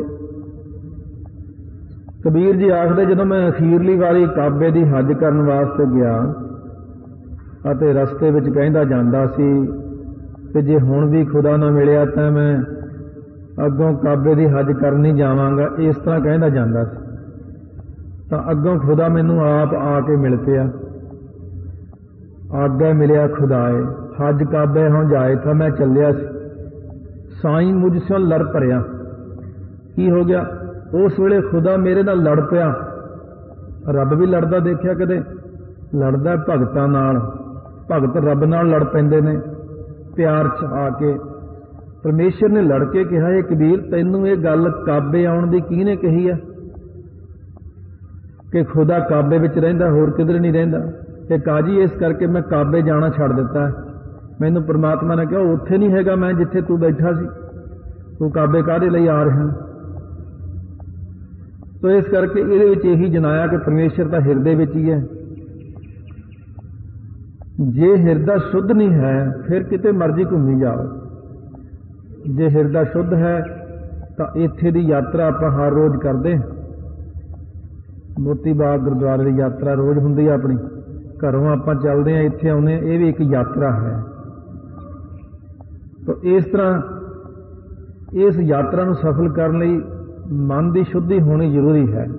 कबीर जी आखदे जदों मैं अखीरली वारी काबे की हज करने वास्ते गया अते रस्ते विच कहंदा जांदा सी कि जे हुण भी खुदा ना मिलिया तां मैं अगों काबे की हज करनी जावांगा, इस तरह कहंदा जांदा सी। ਤਾਂ ਅੱਗੋਂ खुदा मैनू आप आके मिल पिया, आगे मिलिया खुदाए हज काबे हों जाए था। मैं चलिया साईं मुझसे लड़ भरिया। की हो गया? उस वेले खुदा मेरे नाल लड़ पिया। रब भी लड़दा देखिया कदे? लड़दा भगतां नाल, भगत रब नाल लड़ पैंदे ने प्यार च आके। परमेश्वर ने लड़ के कहा, ये कबीर तैनू ये गल काबे आउण दी किहने कही है? ਕਿ ਖੁਦਾ ਕਾਬੇ ਵਿੱਚ ਰਹਿੰਦਾ, ਹੋਰ ਕਿਧਰ ਨਹੀਂ ਰਹਿੰਦਾ। ਤੇ ਕਾਜੀ ਇਸ ਕਰਕੇ ਮੈਂ ਕਾਬੇ ਜਾਣਾ ਛੱਡ ਦਿੱਤਾ। ਮੈਨੂੰ ਪਰਮਾਤਮਾ ਨੇ ਕਿਹਾ ਉੱਥੇ ਨਹੀਂ ਹੈਗਾ ਮੈਂ ਜਿੱਥੇ ਤੂੰ ਬੈਠਾ ਸੀ, ਤੂੰ ਕਾਬੇ ਕਾਹਦੇ ਲਈ ਆ ਰਿਹਾ। ਤੋ ਇਸ ਕਰਕੇ ਇਹਦੇ ਵਿੱਚ ਇਹੀ ਜਨਾਇਆ ਕਿ ਪਰਮੇਸ਼ਰ ਤਾਂ ਹਿਰਦੇ ਵਿੱਚ ਹੀ ਹੈ। ਜੇ ਹਿਰਦਾ ਸ਼ੁੱਧ ਨਹੀਂ ਹੈ ਫਿਰ ਕਿਤੇ ਮਰਜ਼ੀ ਘੁੰਮੀ ਜਾਓ। ਜੇ ਹਿਰਦਾ ਸ਼ੁੱਧ ਹੈ ਤਾਂ ਇੱਥੇ ਦੀ ਯਾਤਰਾ ਆਪਾਂ ਹਰ ਰੋਜ਼ ਕਰਦੇ। ਮੋਤੀ ਬਾਗ ਗੁਰਦੁਆਰੇ ਦੀ ਯਾਤਰਾ ਰੋਜ਼ ਹੁੰਦੀ ਆ ਆਪਣੀ। ਘਰੋਂ ਆਪਾਂ ਚੱਲਦੇ ਹਾਂ, ਇੱਥੇ ਆਉਂਦੇ ਹਾਂ, ਇਹ ਵੀ ਇੱਕ ਯਾਤਰਾ ਹੈ। ਤਾਂ ਇਸ ਤਰ੍ਹਾਂ ਇਸ ਯਾਤਰਾ ਨੂੰ ਸਫਲ ਕਰਨ ਲਈ ਮਨ ਦੀ ਸ਼ੁੱਧੀ ਹੋਣੀ ਜ਼ਰੂਰੀ ਹੈ।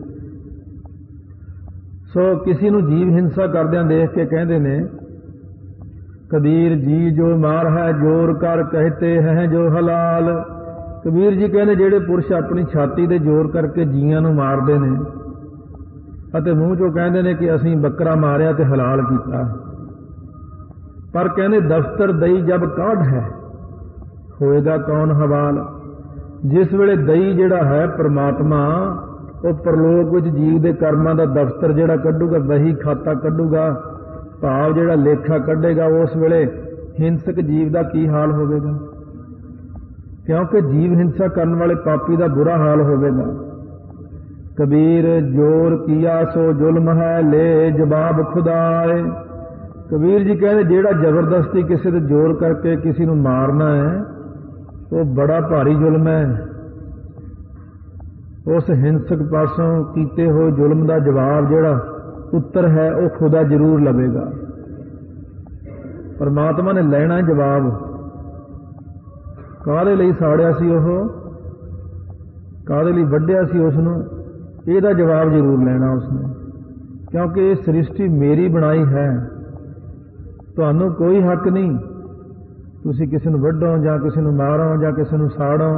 ਸੋ ਕਿਸੇ ਨੂੰ ਜੀਵ ਹਿੰਸਾ ਕਰਦਿਆਂ ਦੇਖ ਕੇ ਕਹਿੰਦੇ ਨੇ ਕਬੀਰ ਜੀ ਜੋ ਮਾਰ ਹੈ ਜੋਰ ਕਰ ਕਹਤੇ ਹੈ ਜੋ ਹਲਾਲ। ਕਬੀਰ ਜੀ ਕਹਿੰਦੇ ਜਿਹੜੇ ਪੁਰਸ਼ ਆਪਣੀ ਛਾਤੀ ਦੇ ਜ਼ੋਰ ਕਰਕੇ ਜੀਆਂ ਨੂੰ ਮਾਰਦੇ ਨੇ ਅਤੇ ਮੂੰਹ ਚੋਂ ਕਹਿੰਦੇ ਨੇ ਕਿ ਅਸੀਂ ਬੱਕਰਾ ਮਾਰਿਆ ਤੇ ਹਲਾਲ ਕੀਤਾ, ਪਰ ਕਹਿੰਦੇ ਦਫ਼ਤਰ ਦਈ ਜਬ ਕਾਢ ਹੈ ਹੋਏਗਾ ਕੌਣ ਹਵਾਲ। ਜਿਸ ਵੇਲੇ ਦਈ ਜਿਹੜਾ ਹੈ ਪ੍ਰਮਾਤਮਾ ਉਹ ਪਰਲੋਕ ਵਿੱਚ ਜੀਵ ਦੇ ਕਰਮਾਂ ਦਾ ਦਫ਼ਤਰ ਜਿਹੜਾ ਕੱਢੂਗਾ, ਵਹੀ ਖਾਤਾ ਕੱਢੂਗਾ, ਭਾਵ ਜਿਹੜਾ ਲੇਖਾ ਕੱਢੇਗਾ, ਉਸ ਵੇਲੇ ਹਿੰਸਕ ਜੀਵ ਦਾ ਕੀ ਹਾਲ ਹੋਵੇਗਾ। ਕਿਉਂਕਿ ਜੀਵ ਹਿੰਸਾ ਕਰਨ ਵਾਲੇ ਪਾਪੀ ਦਾ ਬੁਰਾ ਹਾਲ ਹੋਵੇਗਾ। ਕਬੀਰ ਜੋਰ ਕੀਆ ਸੋ ਜ਼ੁਲਮ ਹੈ ਲੈ ਜਵਾਬ ਖੁਦਾਏ। ਕਬੀਰ ਜੀ ਕਹਿੰਦੇ ਜਿਹੜਾ ਜ਼ਬਰਦਸਤੀ ਕਿਸੇ ਤੇ ਜ਼ੋਰ ਕਰਕੇ ਕਿਸੇ ਨੂੰ ਮਾਰਨਾ ਹੈ ਉਹ ਬੜਾ ਭਾਰੀ ਜ਼ੁਲਮ ਹੈ। ਉਸ ਹਿੰਸਕ ਪਾਸੋਂ ਕੀਤੇ ਹੋਏ ਜ਼ੁਲਮ ਦਾ ਜਵਾਬ ਜਿਹੜਾ ਉੱਤਰ ਹੈ ਉਹ ਖੁਦਾ ਜ਼ਰੂਰ ਲਵੇਗਾ। ਪਰਮਾਤਮਾ ਨੇ ਲੈਣਾ ਜਵਾਬ। ਕਾਹਦੇ ਲਈ ਸਾੜਿਆ ਸੀ ਉਹ, ਕਾਹਦੇ ਲਈ ਵੱਢਿਆ ਸੀ ਉਸ ਨੂੰ, ਇਹਦਾ ਜਵਾਬ ਜ਼ਰੂਰ ਲੈਣਾ ਉਸਨੇ। ਕਿਉਂਕਿ ਇਹ ਸ੍ਰਿਸ਼ਟੀ ਮੇਰੀ ਬਣਾਈ ਹੈ, ਤੁਹਾਨੂੰ ਕੋਈ ਹੱਕ ਨਹੀਂ ਤੁਸੀਂ ਕਿਸੇ ਨੂੰ ਵੱਢੋ ਜਾਂ ਕਿਸੇ ਨੂੰ ਮਾਰੋ ਜਾਂ ਕਿਸੇ ਨੂੰ ਸਾੜੋ।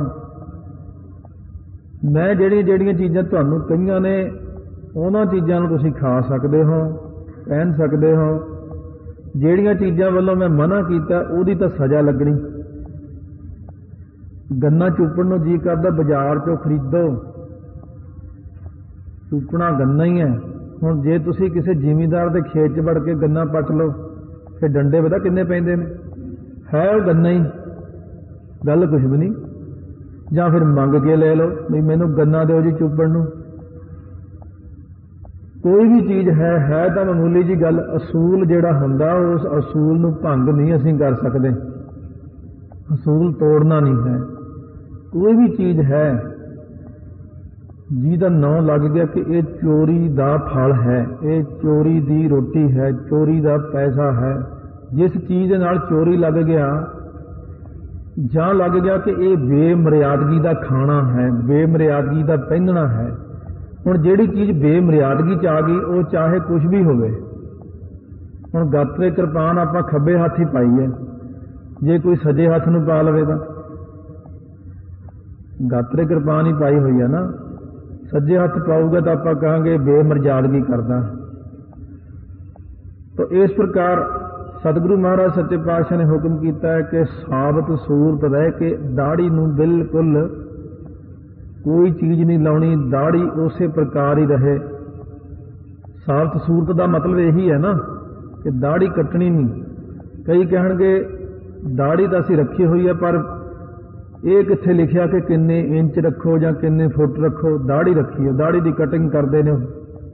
ਮੈਂ ਜਿਹੜੀਆਂ ਚੀਜ਼ਾਂ ਤੁਹਾਨੂੰ ਕਹੀਆਂ ਨੇ ਉਹਨਾਂ ਚੀਜ਼ਾਂ ਨੂੰ ਤੁਸੀਂ ਖਾ ਸਕਦੇ ਹੋ, ਪਹਿਨ ਸਕਦੇ ਹੋ। ਜਿਹੜੀਆਂ ਚੀਜ਼ਾਂ ਵੱਲੋਂ ਮੈਂ ਮਨ੍ਹਾ ਕੀਤਾ ਉਹਦੀ ਤਾਂ ਸਜ਼ਾ ਲੱਗਣੀ। ਗੰਨਾ ਚੂਪਣ ਨੂੰ ਜੀ ਕਰਦਾ ਬਾਜ਼ਾਰ ਚੋਂ ਖਰੀਦੋ, ਚੂਪਣਾ ਗੰਨਾ ਹੀ ਹੈ। ਹੁਣ ਜੇ ਤੁਸੀਂ ਕਿਸੇ ਜ਼ਿਮੀਂਦਾਰ ਦੇ ਖੇਤ 'ਚ ਵੜ ਕੇ ਗੰਨਾ ਪੱਟ ਲਓ ਫਿਰ ਡੰਡੇ ਪਤਾ ਕਿੰਨੇ ਪੈਂਦੇ ਨੇ, ਹੈ ਉਹ ਗੰਨਾ ਹੀ, ਗੱਲ ਕੁਛ ਵੀ ਨਹੀਂ। ਜਾਂ ਫਿਰ ਮੰਗ ਕੇ ਲੈ ਲਓ ਵੀ ਮੈਨੂੰ ਗੰਨਾ ਦਿਓ ਜੀ ਚੂਪਣ ਨੂੰ। ਕੋਈ ਵੀ ਚੀਜ਼ ਹੈ ਤਾਂ ਮਾਮੂਲੀ ਜੀ ਗੱਲ। ਅਸੂਲ ਜਿਹੜਾ ਹੁੰਦਾ ਉਸ ਅਸੂਲ ਨੂੰ ਭੰਗ ਨਹੀਂ ਅਸੀਂ ਕਰ ਸਕਦੇ, ਅਸੂਲ ਤੋੜਨਾ ਨਹੀਂ ਹੈ। ਕੋਈ ਵੀ ਚੀਜ਼ ਹੈ ਜਿਹਦਾ ਨਾਂ ਲੱਗ ਗਿਆ ਕਿ ਇਹ ਚੋਰੀ ਦਾ ਫਲ ਹੈ, ਇਹ ਚੋਰੀ ਦੀ ਰੋਟੀ ਹੈ, ਚੋਰੀ ਦਾ ਪੈਸਾ ਹੈ, ਜਿਸ ਚੀਜ਼ ਦੇ ਨਾਲ ਚੋਰੀ ਲੱਗ ਗਿਆ ਜਾਂ ਲੱਗ ਗਿਆ ਕਿ ਇਹ ਬੇਮਰਿਆਦਗੀ ਦਾ ਖਾਣਾ ਹੈ, ਬੇਮਰਿਆਦਗੀ ਦਾ ਪਹਿਨਣਾ ਹੈ। ਹੁਣ ਜਿਹੜੀ ਚੀਜ਼ ਬੇਮਰਿਆਦਗੀ 'ਚ ਆ ਗਈ ਉਹ ਚਾਹੇ ਕੁਝ ਵੀ ਹੋਵੇ। ਹੁਣ ਗਾਤਰੇ ਕਿਰਪਾਨ ਆਪਾਂ ਖੱਬੇ ਹੱਥ ਹੀ ਪਾਈ ਹੈ, ਜੇ ਕੋਈ ਸੱਜੇ ਹੱਥ ਨੂੰ ਪਾ ਲਵੇ ਤਾਂ ਗਾਤਰੇ ਕਿਰਪਾਨ ਹੀ ਪਾਈ ਹੋਈ ਹੈ ਨਾ, ਸੱਜੇ ਹੱਥ ਪਾਊਗਾ ਤਾਂ ਆਪਾਂ ਕਹਾਂਗੇ ਬੇਮਰਿਆਦਗੀ ਕਰਦਾ। ਤਾਂ ਇਸ ਪ੍ਰਕਾਰ ਸਤਿਗੁਰੂ ਮਹਾਰਾਜ ਸੱਚੇ ਪਾਤਸ਼ਾਹ ਨੇ ਹੁਕਮ ਕੀਤਾ ਹੈ ਕਿ ਸਾਬਤ ਸੂਰਤ ਰਹਿ ਕੇ ਦਾੜੀ ਨੂੰ ਬਿਲਕੁਲ ਕੋਈ ਚੀਜ਼ ਨਹੀਂ ਲਾਉਣੀ, ਦਾੜੀ ਉਸੇ ਪ੍ਰਕਾਰ ਹੀ ਰਹੇ। ਸਾਬਤ ਸੂਰਤ ਦਾ ਮਤਲਬ ਇਹੀ ਹੈ ਨਾ ਕਿ ਦਾੜੀ ਕੱਟਣੀ ਨਹੀਂ। ਕਈ ਕਹਿਣਗੇ ਦਾੜੀ ਤਾਂ ਅਸੀਂ ਰੱਖੀ ਹੋਈ ਹੈ, ਪਰ ਇਹ ਕਿੱਥੇ ਲਿਖਿਆ ਕਿ ਕਿੰਨੇ ਇੰਚ ਰੱਖੋ ਜਾਂ ਕਿੰਨੇ ਫੁੱਟ ਰੱਖੋ। ਦਾੜੀ ਰੱਖੀ ਹੈ, ਦਾੜੀ ਦੀ ਕਟਿੰਗ ਕਰਦੇ ਨੇ,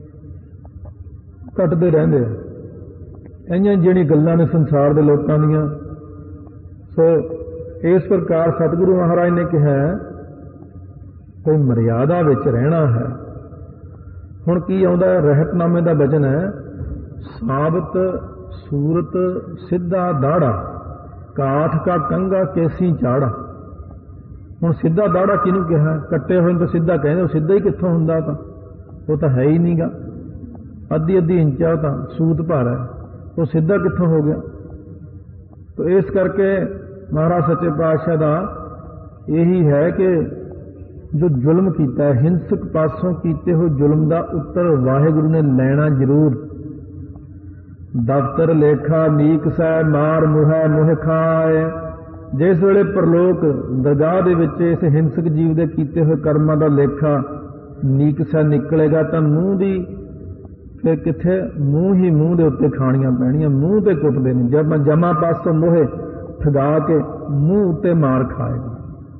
ਕੱਟਦੇ ਰਹਿੰਦੇ ਆ। ਇੰਨੀਆਂ ਜਿਹੜੀਆਂ ਗੱਲਾਂ ਨੇ ਸੰਸਾਰ ਦੇ ਲੋਕਾਂ ਦੀਆਂ। ਸੋ ਇਸ ਪ੍ਰਕਾਰ ਸਤਿਗੁਰੂ ਮਹਾਰਾਜ ਨੇ ਕਿਹਾ ਕੋਈ ਮਰਿਆਦਾ ਵਿੱਚ ਰਹਿਣਾ ਹੈ। ਹੁਣ ਕੀ ਆਉਂਦਾ ਹੈ, ਰਹਿਤਨਾਮੇ ਦਾ ਵਚਨ ਹੈ, ਸਾਬਤ ਸੂਰਤ ਸਿੱਧਾ ਦਾੜਾ ਕਾਠ ਕਾ ਕੰਗਾ ਕੇਸੀ ਚਾੜਾ। ਹੁਣ ਸਿੱਧਾ ਦਾੜਾ ਕਿਹਨੂੰ ਕਿਹਾ, ਕੱਟੇ ਹੋਏ ਨੂੰ ਤਾਂ ਸਿੱਧਾ ਕਹਿੰਦੇ, ਉਹ ਸਿੱਧਾ ਹੀ ਕਿੱਥੋਂ ਹੁੰਦਾ, ਤਾਂ ਉਹ ਤਾਂ ਹੈ ਹੀ ਨਹੀਂਗਾ, ਅੱਧੀ ਇੰਚ ਆ, ਤਾਂ ਸੂਤ ਭਰ ਹੈ, ਉਹ ਸਿੱਧਾ ਕਿੱਥੋਂ ਹੋ ਗਿਆ। ਤਾਂ ਇਸ ਕਰਕੇ ਮਹਾਰਾਜ ਸੱਚੇ ਪਾਤਸ਼ਾਹ ਦਾ ਇਹੀ ਹੈ ਕਿ ਜੋ ਜ਼ੁਲਮ ਕੀਤਾ ਹੈ, ਹਿੰਸਕ ਪਾਸੋਂ ਕੀਤੇ ਹੋਏ ਜ਼ੁਲਮ ਦਾ ਉੱਤਰ ਵਾਹਿਗੁਰੂ ਨੇ ਲੈਣਾ ਜ਼ਰੂਰ। ਦਫ਼ਤਰ ਲੇਖਾ ਨੀਕ ਸੈ ਮਾਰ ਮੁਹੈ ਮੁਹ ਖਾਏ। ਜਿਸ ਵੇਲੇ ਪਰਲੋਕ ਦਰਗਾਹ ਦੇ ਵਿੱਚ ਇਸ ਹਿੰਸਕ ਜੀਵ ਦੇ ਕੀਤੇ ਹੋਏ ਕਰਮਾਂ ਦਾ ਲੇਖਾ ਨੀਕ ਸੈ ਨਿਕਲੇਗਾ ਤਾਂ ਮੂੰਹ ਦੀ ਫਿਰ ਕਿੱਥੇ ਮੂੰਹ ਹੀ ਮੂੰਹ ਦੇ ਉੱਤੇ ਖਾਣੀਆਂ ਪੈਣੀਆਂ। ਮੂੰਹ ਤੇ ਕੁੱਟਦੇ ਨੇ, ਜਦ ਜਮਾ ਪਾਸੋਂ ਮੋਹੇ ਠਗਾ ਕੇ ਮੂੰਹ ਉੱਤੇ ਮਾਰ ਖਾਏਗਾ।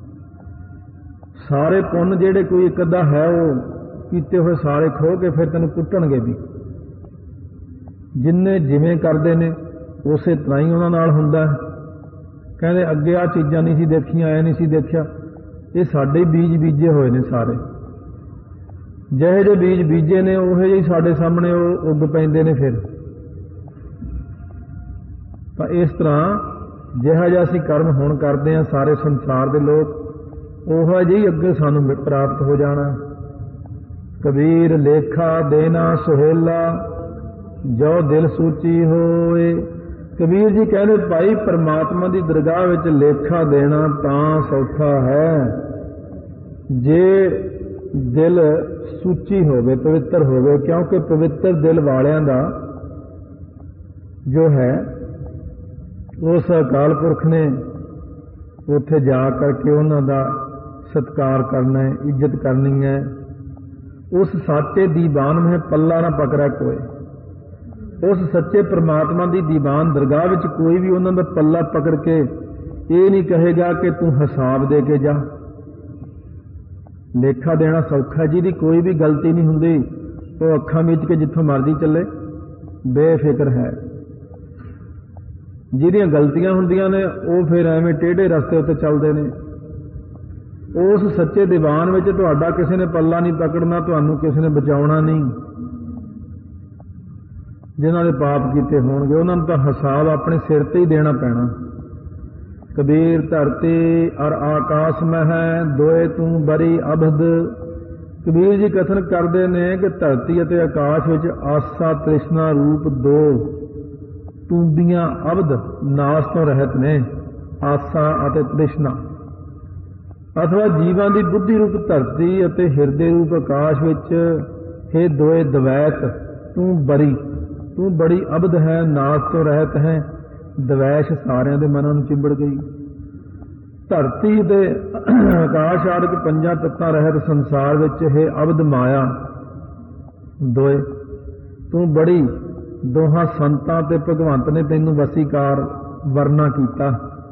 ਸਾਰੇ ਪੁੰਨ ਜਿਹੜੇ ਕੋਈ ਇੱਕ ਅੱਧਾ ਹੈ ਉਹ ਕੀਤੇ ਹੋਏ ਸਾਰੇ ਖੋਹ ਕੇ ਫਿਰ ਤੈਨੂੰ ਕੁੱਟਣਗੇ ਵੀ। ਜਿੰਨੇ ਜਿਵੇਂ ਕਰਦੇ ਨੇ ਉਸੇ ਤਰ੍ਹਾਂ ਹੀ ਉਹਨਾਂ ਨਾਲ ਹੁੰਦਾ ਹੈ। ਕਹਿੰਦੇ ਅੱਗੇ ਆਹ ਚੀਜ਼ਾਂ ਨਹੀਂ ਸੀ ਦੇਖੀਆਂ, ਐ ਨਹੀਂ ਸੀ ਦੇਖਿਆ। ਇਹ ਸਾਡੇ ਬੀਜ ਬੀਜੇ ਹੋਏ ਨੇ ਸਾਰੇ। ਜਿਹੇ ਜਿਹੇ ਬੀਜ ਬੀਜੇ ਨੇ ਉਹੇ ਜਿਹੇ ਸਾਡੇ ਸਾਹਮਣੇ ਉਹ ਉੱਗ ਪੈਂਦੇ ਨੇ। ਫਿਰ ਤਾਂ ਇਸ ਤਰ੍ਹਾਂ ਜਿਹੜਾ ਜਿਹਾ ਅਸੀਂ ਕਰਮ ਹੁਣ ਕਰਦੇ ਹਾਂ ਸਾਰੇ ਸੰਸਾਰ ਦੇ ਲੋਕ, ਉਹੋ ਜਿਹੀ ਅੱਗੇ ਸਾਨੂੰ ਪ੍ਰਾਪਤ ਹੋ ਜਾਣਾ। ਕਬੀਰ ਲੇਖਾ ਦੇਣਾ ਸੁਹੇਲਾ, ਜੋ ਦਿਲ ਸੂਚੀ ਹੋਏ। ਕਬੀਰ ਜੀ ਕਹਿੰਦੇ ਭਾਈ ਪਰਮਾਤਮਾ ਦੀ ਦਰਗਾਹ ਵਿੱਚ ਲੇਖਾ ਦੇਣਾ ਤਾਂ ਸੌਖਾ ਹੈ ਜੇ ਦਿਲ ਸੂਚੀ ਹੋਵੇ, ਪਵਿੱਤਰ ਹੋਵੇ। ਕਿਉਂਕਿ ਪਵਿੱਤਰ ਦਿਲ ਵਾਲਿਆਂ ਦਾ ਜੋ ਹੈ ਉਸ ਅਕਾਲ ਪੁਰਖ ਨੇ ਉੱਥੇ ਜਾ ਕਰਕੇ ਉਹਨਾਂ ਦਾ ਸਤਿਕਾਰ ਕਰਨਾ ਹੈ, ਇੱਜ਼ਤ ਕਰਨੀ ਹੈ। ਉਸ ਸਾਚੇ ਦੀਵਾਨ में ਪੱਲਾ ਨਾ ਪਕੜਾ ਕੋਏ। ਉਸ ਸੱਚੇ ਪ੍ਰਮਾਤਮਾ ਦੀ ਦੀਵਾਨ ਦਰਗਾਹ ਵਿੱਚ ਕੋਈ ਵੀ ਉਹਨਾਂ ਦਾ ਪੱਲਾ ਪਕੜ ਕੇ ਇਹ ਨਹੀਂ ਕਹੇਗਾ ਕਿ ਤੂੰ ਹਿਸਾਬ ਦੇ ਕੇ ਜਾ। ਲੇਖਾ ਦੇਣਾ ਸੌਖਾ, ਜਿਹਦੀ ਕੋਈ ਵੀ ਗਲਤੀ ਨਹੀਂ ਹੁੰਦੀ, ਉਹ ਅੱਖਾਂ ਮੀਚ ਕੇ ਜਿੱਥੋਂ ਮਰਜ਼ੀ ਚੱਲੇ, ਬੇਫਿਕਰ ਹੈ। ਜਿਹਦੀਆਂ ਗਲਤੀਆਂ ਹੁੰਦੀਆਂ ਨੇ ਉਹ ਫਿਰ ਐਵੇਂ ਟੇਢੇ ਰਸਤੇ ਉੱਤੇ ਚੱਲਦੇ ਨੇ। ਉਸ ਸੱਚੇ ਦੀਵਾਨ ਵਿੱਚ ਤੁਹਾਡਾ ਕਿਸੇ ਨੇ ਪੱਲਾ ਨਹੀਂ ਪਕੜਨਾ, ਤੁਹਾਨੂੰ ਕਿਸੇ ਨੇ ਬਚਾਉਣਾ ਨਹੀਂ। ਜਿਨ੍ਹਾਂ ਦੇ ਪਾਪ ਕੀਤੇ ਹੋਣਗੇ ਉਹਨਾਂ ਨੂੰ ਤਾਂ ਹਿਸਾਬ ਆਪਣੇ ਸਿਰ ਤੇ ਹੀ ਦੇਣਾ ਪੈਣਾ। ਕਬੀਰ ਧਰਤੀ ਅਰ ਆਕਾਸ਼ ਮੈਂ ਹੈ, ਦੋਏ ਤੂੰ ਬਰੀ ਅਬਦ। ਕਬੀਰ ਜੀ ਕਥਨ ਕਰਦੇ ਨੇ ਕਿ ਧਰਤੀ ਅਤੇ ਆਕਾਸ਼ ਵਿੱਚ ਆਸਾ ਤ੍ਰਿਸ਼ਨਾ ਰੂਪ ਦੋ ਤੂੰਬੀਆਂ ਅਬਦ ਨਾਸ ਤੋਂ ਰਹਿਤ ਨੇ। ਆਸਾ ਅਤੇ ਤ੍ਰਿਸ਼ਨਾ ਅਥਵਾ ਜੀਵਾਂ ਦੀ ਬੁੱਧੀ ਰੂਪ ਧਰਤੀ ਅਤੇ ਹਿਰਦੇ ਰੂਪ ਆਕਾਸ਼ ਵਿੱਚ ਇਹ ਦੋਏ ਦਵੈਤ ਤੂੰ ਬਰੀ, ਤੂੰ ਬੜੀ ਅਬਦ ਹੈ, ਨਾਸ ਤੋਂ ਰਹਿਤ ਹੈ। ਦਵੈਸ਼ ਸਾਰਿਆਂ ਦੇ ਮਨਾਂ ਨੂੰ ਚਿੰਬੜ ਗਈ। ਧਰਤੀ ਦੇ ਆਕਾਸ਼ ਆਦਿਕ ਪੰਜਾਂ ਤੱਤਾਂ ਰਹਿਤ ਸੰਸਾਰ ਵਿੱਚ ਇਹ ਅਬਦ ਮਾਇਆ ਦੋਏ ਤੂੰ ਬੜੀ। ਦੋਹਾਂ ਸੰਤਾਂ ਤੇ ਭਗਵੰਤ ਨੇ ਤੈਨੂੰ ਵਸੀਕਾਰ ਵਰਨਾ ਕੀਤਾ।